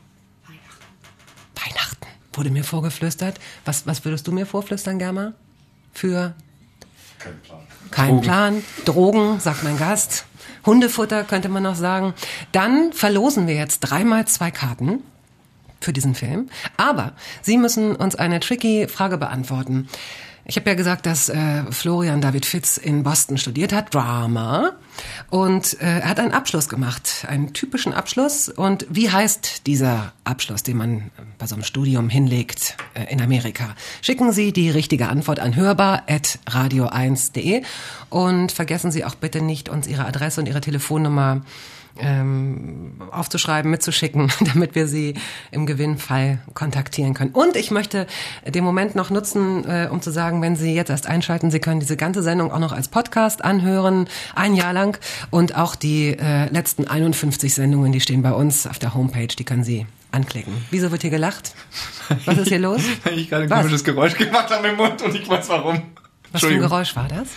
Weihnachten, wurde mir vorgeflüstert. Was, was würdest du mir vorflüstern, Germa? Für... Kein Plan. Kein Drogen. Plan. Drogen, sagt mein Gast. Hundefutter könnte man noch sagen. Dann verlosen wir jetzt dreimal zwei Karten für diesen Film. Aber Sie müssen uns eine tricky Frage beantworten. Ich habe ja gesagt, dass äh, Florian David Fitz in Boston studiert hat, Drama. Und äh, er hat einen Abschluss gemacht, einen typischen Abschluss. Und wie heißt dieser Abschluss, den man bei so einem Studium hinlegt äh, in Amerika? Schicken Sie die richtige Antwort an hörbar at radio eins punkt de und vergessen Sie auch bitte nicht, uns Ihre Adresse und Ihre Telefonnummer ähm, aufzuschreiben, mitzuschicken, damit wir Sie im Gewinnfall kontaktieren können. Und ich möchte den Moment noch nutzen, äh, um zu sagen, wenn Sie jetzt erst einschalten, Sie können diese ganze Sendung auch noch als Podcast anhören, ein Jahr lang. Und auch die äh, letzten einundfünfzig Sendungen, die stehen bei uns auf der Homepage, die können Sie anklicken. Wieso wird hier gelacht? Was ist hier los? Weil ich gerade ein Was? komisches Geräusch gemacht habe im Mund und ich weiß warum. Was für ein Entschuldigung. Geräusch war das?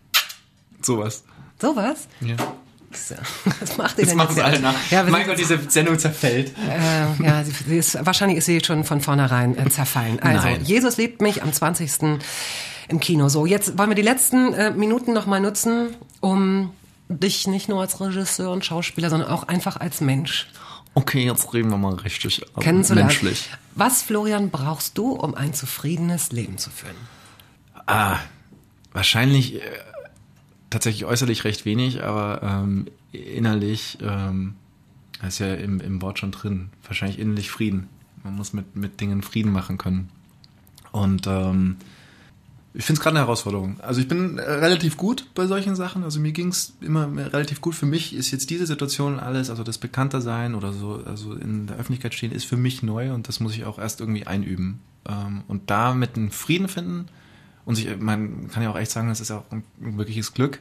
Sowas. Sowas? Ja. So, was macht ihr Das denn machen sie jetzt? alle nach. Ja, wir mein sind- Gott, diese Sendung zerfällt. Äh, ja, sie, sie ist, wahrscheinlich ist sie schon von vornherein äh, zerfallen. Also, Nein. Jesus liebt mich am zwanzigsten im Kino. So, jetzt wollen wir die letzten äh, Minuten noch mal nutzen, um dich nicht nur als Regisseur und Schauspieler, sondern auch einfach als Mensch Okay, jetzt reden wir mal richtig äh, kennenzulernen. menschlich. Was, Florian, brauchst du, um ein zufriedenes Leben zu führen? Ah, wahrscheinlich äh, tatsächlich äußerlich recht wenig, aber ähm, innerlich, ähm, das ist ja im, im Wort schon drin, wahrscheinlich innerlich Frieden. Man muss mit, mit Dingen Frieden machen können. Und ähm, ich finde es gerade eine Herausforderung. Also ich bin äh, relativ gut bei solchen Sachen. Also mir ging es immer relativ gut. Für mich ist jetzt diese Situation alles, also das Bekanntersein oder so, also in der Öffentlichkeit stehen, ist für mich neu und das muss ich auch erst irgendwie einüben. Ähm, und da mit einem Frieden finden und sich, man kann ja auch echt sagen, das ist auch ein wirkliches Glück.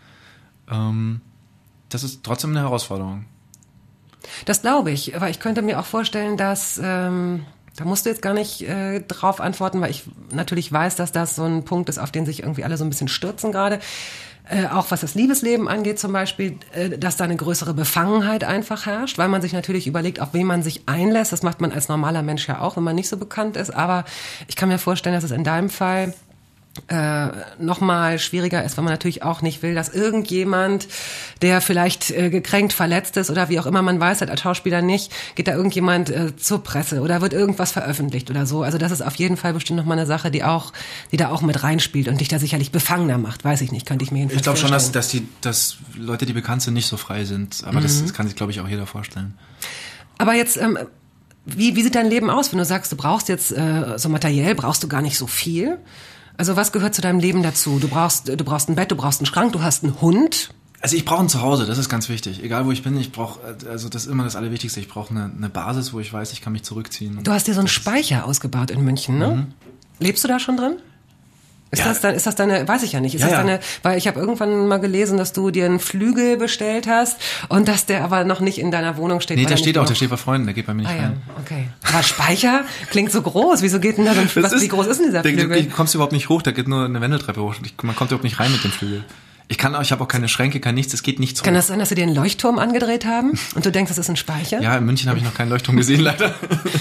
Ähm, das ist trotzdem eine Herausforderung. Das glaube ich, aber ich könnte mir auch vorstellen, dass, ähm, da musst du jetzt gar nicht äh, drauf antworten, weil ich natürlich weiß, dass das so ein Punkt ist, auf den sich irgendwie alle so ein bisschen stürzen gerade. Äh, auch was das Liebesleben angeht zum Beispiel, äh, dass da eine größere Befangenheit einfach herrscht, weil man sich natürlich überlegt, auf wen man sich einlässt. Das macht man als normaler Mensch ja auch, wenn man nicht so bekannt ist. Aber ich kann mir vorstellen, dass es in deinem Fall äh, noch mal schwieriger ist, weil man natürlich auch nicht will, dass irgendjemand, der vielleicht äh, gekränkt, verletzt ist oder wie auch immer, man weiß halt als Schauspieler nicht, geht da irgendjemand äh, zur Presse oder wird irgendwas veröffentlicht oder so. Also das ist auf jeden Fall bestimmt noch mal eine Sache, die auch, die da auch mit reinspielt und dich da sicherlich befangener macht. Weiß ich nicht, könnte ich mir jedenfalls Ich glaube schon, dass, vorstellen. dass die, dass Leute, die bekannt sind, nicht so frei sind. Aber das, das kann sich, glaube ich, auch jeder vorstellen. Aber jetzt, ähm, wie, wie sieht dein Leben aus, wenn du sagst, du brauchst jetzt äh, so materiell, brauchst du gar nicht so viel? Also was gehört zu deinem Leben dazu? Du brauchst, du brauchst ein Bett, du brauchst einen Schrank, du hast einen Hund. Also ich brauche ein Zuhause, das ist ganz wichtig. Egal wo ich bin, ich brauche, also das ist immer das Allerwichtigste. Ich brauche eine, eine Basis, wo ich weiß, ich kann mich zurückziehen. Du hast dir so einen Speicher ausgebaut in München, ne? Mhm. Lebst du da schon drin? Ist Ja. das dann, ist das deine, weiß ich ja nicht, ist Ja, das ja. deine, weil ich habe irgendwann mal gelesen, dass du dir einen Flügel bestellt hast und dass der aber noch nicht in deiner Wohnung steht. Nee, weil der er steht nicht auch, genug- der steht bei Freunden, der geht bei mir nicht Ah ja, rein. okay. Aber Speicher klingt so groß, wieso geht denn da so ein Flügel? Was, wie groß ist denn dieser der, Flügel? Du kommst überhaupt nicht hoch, da geht nur eine Wendeltreppe hoch. Ich, man kommt überhaupt nicht rein mit dem Flügel. Ich kann auch, ich habe auch keine Schränke, kein nichts, es geht nichts Kann hoch. das sein, dass sie dir einen Leuchtturm angedreht haben und du denkst, das ist ein Speicher? Ja, in München habe ich noch keinen Leuchtturm gesehen, leider.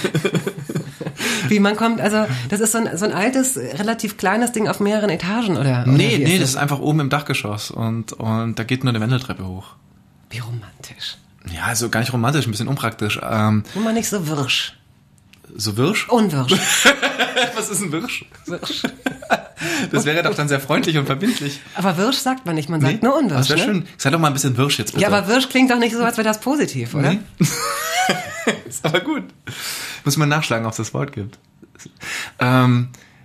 Wie man kommt, also das ist so ein, so ein altes, relativ kleines Ding auf mehreren Etagen, oder? oder Nee, wie nee, ist das ist einfach oben im Dachgeschoss und, und da geht nur eine Wendeltreppe hoch. Wie romantisch. Ja, also gar nicht romantisch, ein bisschen unpraktisch. Ähm, Nur mal nicht so wirsch. so Wirsch? Unwirsch. Was ist ein Wirsch? Wirsch. Das wäre doch dann sehr freundlich und verbindlich. Aber Wirsch sagt man nicht, man sagt nur Unwirsch, Das wäre ne? schön. Sei doch mal ein bisschen Wirsch jetzt bitte. Ja, aber Wirsch klingt doch nicht so, als wäre das positiv, oder? Nee. Ist aber gut. Muss man nachschlagen, ob es das Wort gibt. Ähm,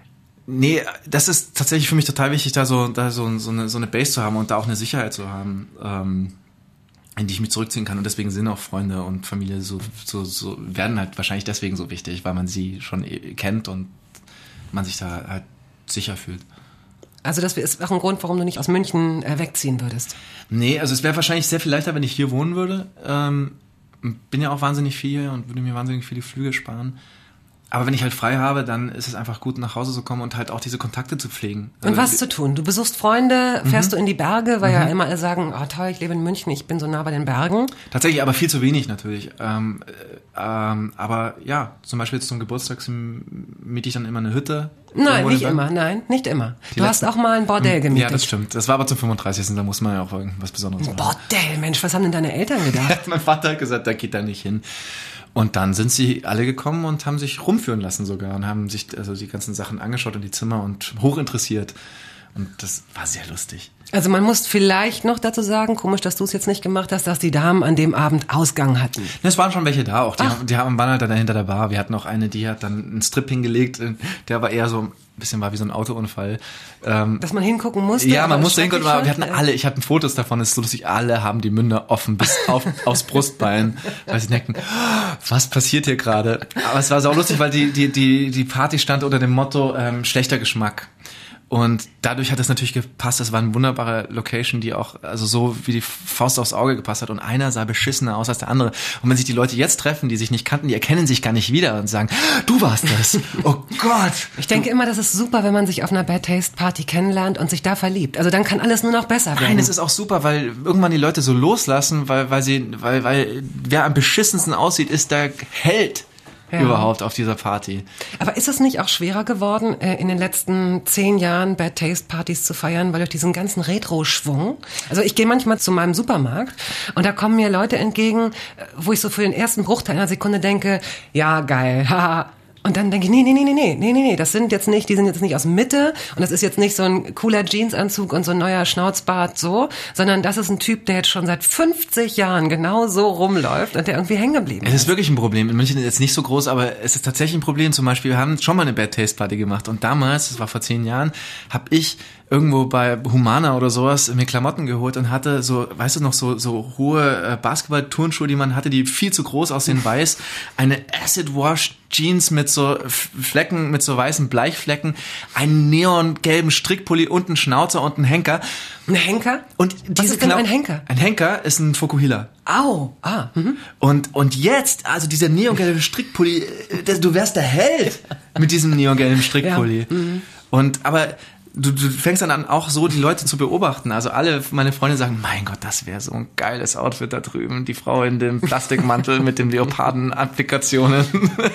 nee, das ist tatsächlich für mich total wichtig, da so, da so, so, eine, so eine Base zu haben und da auch eine Sicherheit zu haben, ähm, in die ich mich zurückziehen kann. Und deswegen sind auch Freunde und Familie so, so, so, werden halt wahrscheinlich deswegen so wichtig, weil man sie schon eh kennt und man sich da halt sicher fühlt. Also das ist auch ein Grund, warum du nicht aus München äh, wegziehen würdest. Nee, also es wäre wahrscheinlich sehr viel leichter, wenn ich hier wohnen würde. Ähm, bin ja auch wahnsinnig viel hier und würde mir wahnsinnig viele Flüge sparen. Aber wenn ich halt frei habe, dann ist es einfach gut, nach Hause zu kommen und halt auch diese Kontakte zu pflegen. Und Also, was zu tun? Du besuchst Freunde, fährst Mhm. du in die Berge, weil ja immer alle sagen, oh toll, ich lebe in München, ich bin so nah bei den Bergen. Tatsächlich, aber viel zu wenig natürlich. Ähm, äh, ähm, aber ja, zum Beispiel jetzt zum Geburtstag miete ich dann immer eine Hütte. Nein, Irgendwo in nicht den immer, Bergen. nein, nicht immer. Die Du hast letzten- auch mal ein Bordell gemietet. Ja, das stimmt. Das war aber zum fünfunddreißigsten Da muss man ja auch irgendwas Besonderes machen. Bordell, Mensch, was haben denn deine Eltern gedacht? Mein Vater hat gesagt, da geht da nicht hin. Und dann sind sie alle gekommen und haben sich rumführen lassen sogar und haben sich also die ganzen Sachen angeschaut und die Zimmer und hochinteressiert. Und das war sehr lustig. Also man muss vielleicht noch dazu sagen, komisch, dass du es jetzt nicht gemacht hast, dass die Damen an dem Abend Ausgang hatten. Es waren schon welche da auch. Die, Ach. haben, die haben, waren halt dann hinter der Bar. Wir hatten auch eine, die hat dann einen Strip hingelegt. Der war eher so ein bisschen war wie so ein Autounfall. Ähm, Dass man hingucken musste. ja, man aber musste hingucken. schrecklich Wir hatten schon. alle, ich hatte Fotos davon, es ist so lustig, alle haben die Münder offen bis auf, aufs Brustbein, weil sie denken, was passiert hier gerade? Aber es war sau lustig, weil die, die, die, die Party stand unter dem Motto ähm, schlechter Geschmack. Und dadurch hat es natürlich gepasst. Das war eine wunderbare Location, die auch also so wie die Faust aufs Auge gepasst hat. Und einer sah beschissener aus als der andere. Und wenn sich die Leute jetzt treffen, die sich nicht kannten, die erkennen sich gar nicht wieder und sagen, du warst das. Oh Gott. Ich denke immer, das ist super, wenn man sich auf einer Bad Taste Party kennenlernt und sich da verliebt. Also dann kann alles nur noch besser werden. Nein, es ist auch super, weil irgendwann die Leute so loslassen, weil, weil sie, weil, weil wer am beschissensten aussieht, ist der Held. Ja. Überhaupt auf dieser Party. Aber ist es nicht auch schwerer geworden, äh, in den letzten zehn Jahren Bad Taste Partys zu feiern, weil durch diesen ganzen Retro-Schwung? Also ich gehe manchmal zu meinem Supermarkt und da kommen mir Leute entgegen, äh, wo ich so für den ersten Bruchteil einer Sekunde denke, ja geil, haha. Und dann denke ich, nee, nee, nee, nee, nee, nee, nee, das sind jetzt nicht, die sind jetzt nicht aus Mitte und das ist jetzt nicht so ein cooler Jeansanzug und so ein neuer Schnauzbart so, sondern das ist ein Typ, der jetzt schon seit fünfzig Jahren genau so rumläuft und der irgendwie hängen geblieben Es ist. ist wirklich ein Problem. In München ist es nicht so groß, aber es ist tatsächlich ein Problem. Zum Beispiel, wir haben schon mal eine Bad Taste Party gemacht und damals, das war vor zehn Jahren, habe ich irgendwo bei Humana oder sowas mir Klamotten geholt und hatte so, weißt du noch, so so hohe äh, Basketball-Turnschuhe, die man hatte, die viel zu groß aussehen, weiß, eine Acid-Wash Jeans mit so F- Flecken, mit so weißen Bleichflecken, einen neongelben Strickpulli und einen Schnauzer und einen Henker. Ein Henker? Und Was diese ist denn Klau- ein Henker? Ein Henker ist ein Fukuhila. Au, ah, mhm. Und, und jetzt, also dieser neongelbe Strickpulli, äh, das- du wärst der Held mit diesem neongelben Strickpulli. Ja, mhm. Und, aber du, du fängst dann an, auch so die Leute zu beobachten. Also alle meine Freunde sagen, mein Gott, das wäre so ein geiles Outfit da drüben. Die Frau in dem Plastikmantel mit den Leoparden-Applikationen.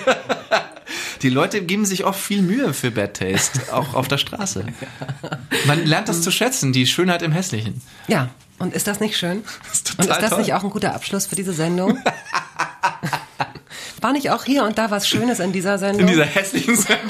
Die Leute geben sich oft viel Mühe für Bad Taste, auch auf der Straße. Man lernt das zu schätzen, die Schönheit im Hässlichen. Ja, und ist das nicht schön? ist total Und ist das toll. nicht auch ein guter Abschluss für diese Sendung? War nicht auch hier und da was Schönes in dieser Sendung? In dieser hässlichen Sendung.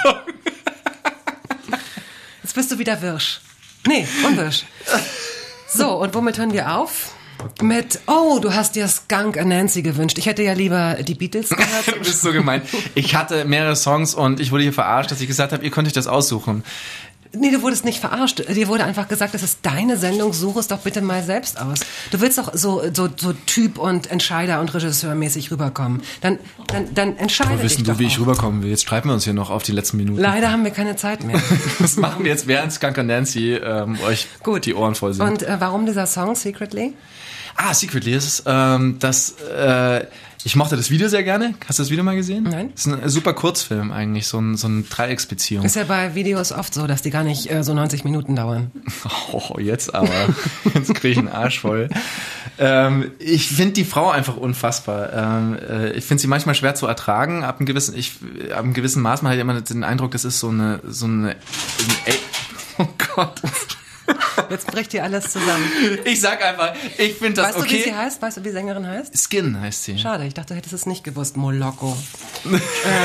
Jetzt bist du wieder Wirsch. Nee, unwirsch. So, und womit hören wir auf? Mit, oh, du hast dir Skunk and Nancy gewünscht. Ich hätte ja lieber die Beatles Du gehört. bist so gemein. Ich hatte mehrere Songs und ich wurde hier verarscht, dass ich gesagt habe, ihr könnt euch das aussuchen. Nee, du wurdest nicht verarscht. Dir wurde einfach gesagt, das ist deine Sendung, such es doch bitte mal selbst aus. Du willst doch so, so, so Typ und Entscheider und Regisseurmäßig rüberkommen. Dann, dann, dann entscheide dich wissen doch du, wie auch. ich rüberkommen will. Jetzt streiten wir uns hier noch auf die letzten Minuten. Leider haben wir keine Zeit mehr. Das machen wir jetzt, während Skunk und Nancy ähm, euch Gut. die Ohren voll sind. Und äh, warum dieser Song, Secretly? Ah, Secretly ist es, ähm, das, äh, ich mochte das Video sehr gerne. Hast du das Video mal gesehen? Nein. Das ist ein super Kurzfilm eigentlich, so ein, so eine Dreiecksbeziehung. Ist ja bei Videos oft so, dass die gar nicht äh, so neunzig Minuten dauern. Oh, jetzt aber. Jetzt kriege ich einen Arsch voll. Ähm, ich finde die Frau einfach unfassbar. Ähm, äh, ich finde sie manchmal schwer zu ertragen. Ab einem gewissen, ich, ab einem gewissen Maß man hat immer den Eindruck, das ist so eine, so eine, ey, oh Gott. Jetzt bricht hier alles zusammen. Ich sag einfach, ich finde das Weißt okay. du, wie sie heißt? Weißt du, wie die Sängerin heißt? Skin heißt sie. Schade, ich dachte, du hättest es nicht gewusst. Moloko. ähm,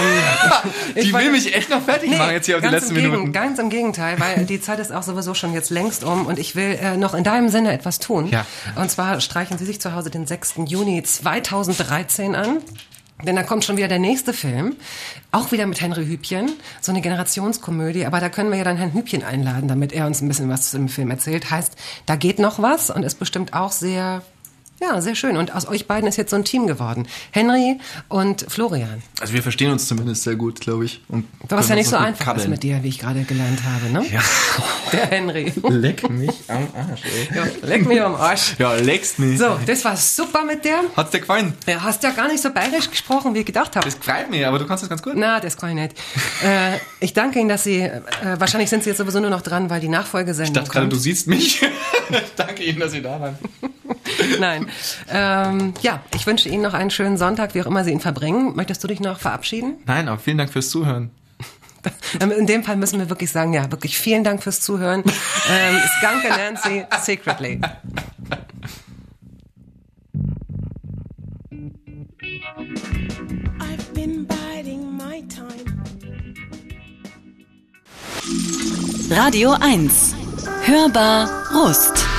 die will wollte- mich echt noch fertig machen jetzt hier auf die ganz letzten im Gegen- Minuten. Ganz im Gegenteil, weil die Zeit ist auch sowieso schon jetzt längst um und ich will äh, noch in deinem Sinne etwas tun. Ja. Und zwar streichen Sie sich zu Hause den sechsten Juni zweitausenddreizehn an. Denn da kommt schon wieder der nächste Film, auch wieder mit Henry Hübchen, so eine Generationskomödie, aber da können wir ja dann Herrn Hübchen einladen, damit er uns ein bisschen was zu dem Film erzählt. Heißt, da geht noch was und ist bestimmt auch sehr, ja, sehr schön. Und aus euch beiden ist jetzt so ein Team geworden. Henry und Florian. Also wir verstehen uns zumindest sehr gut, glaube ich. Und Was ja können nicht uns so auch gut einfach kabbeln. ist mit dir, wie ich gerade gelernt habe, ne? Ja. Der Henry. Leck mich am Arsch, ey. Ja, leck mich am Arsch. Ja, leckst mich. So, das war super mit dir. Hat's dir gefallen? Du hast ja gar nicht so bayerisch gesprochen, wie ich gedacht habe. Das freut mich, aber du kannst das ganz gut. Na, das kann ich nicht. äh, ich danke Ihnen, dass Sie, äh, wahrscheinlich sind Sie jetzt sowieso nur noch dran, weil die Nachfolgesendung Ich dachte gerade, kommt. du siehst mich. Danke Ihnen, dass Sie da waren. Nein. Ähm, ja, ich wünsche Ihnen noch einen schönen Sonntag, wie auch immer Sie ihn verbringen. Möchtest du dich noch verabschieden? Nein, aber vielen Dank fürs Zuhören. In dem Fall müssen wir wirklich sagen, ja, wirklich vielen Dank fürs Zuhören. ähm, Skunk and Nancy, Secretly. I've been biding my time. Radio eins. Hörbar Rust.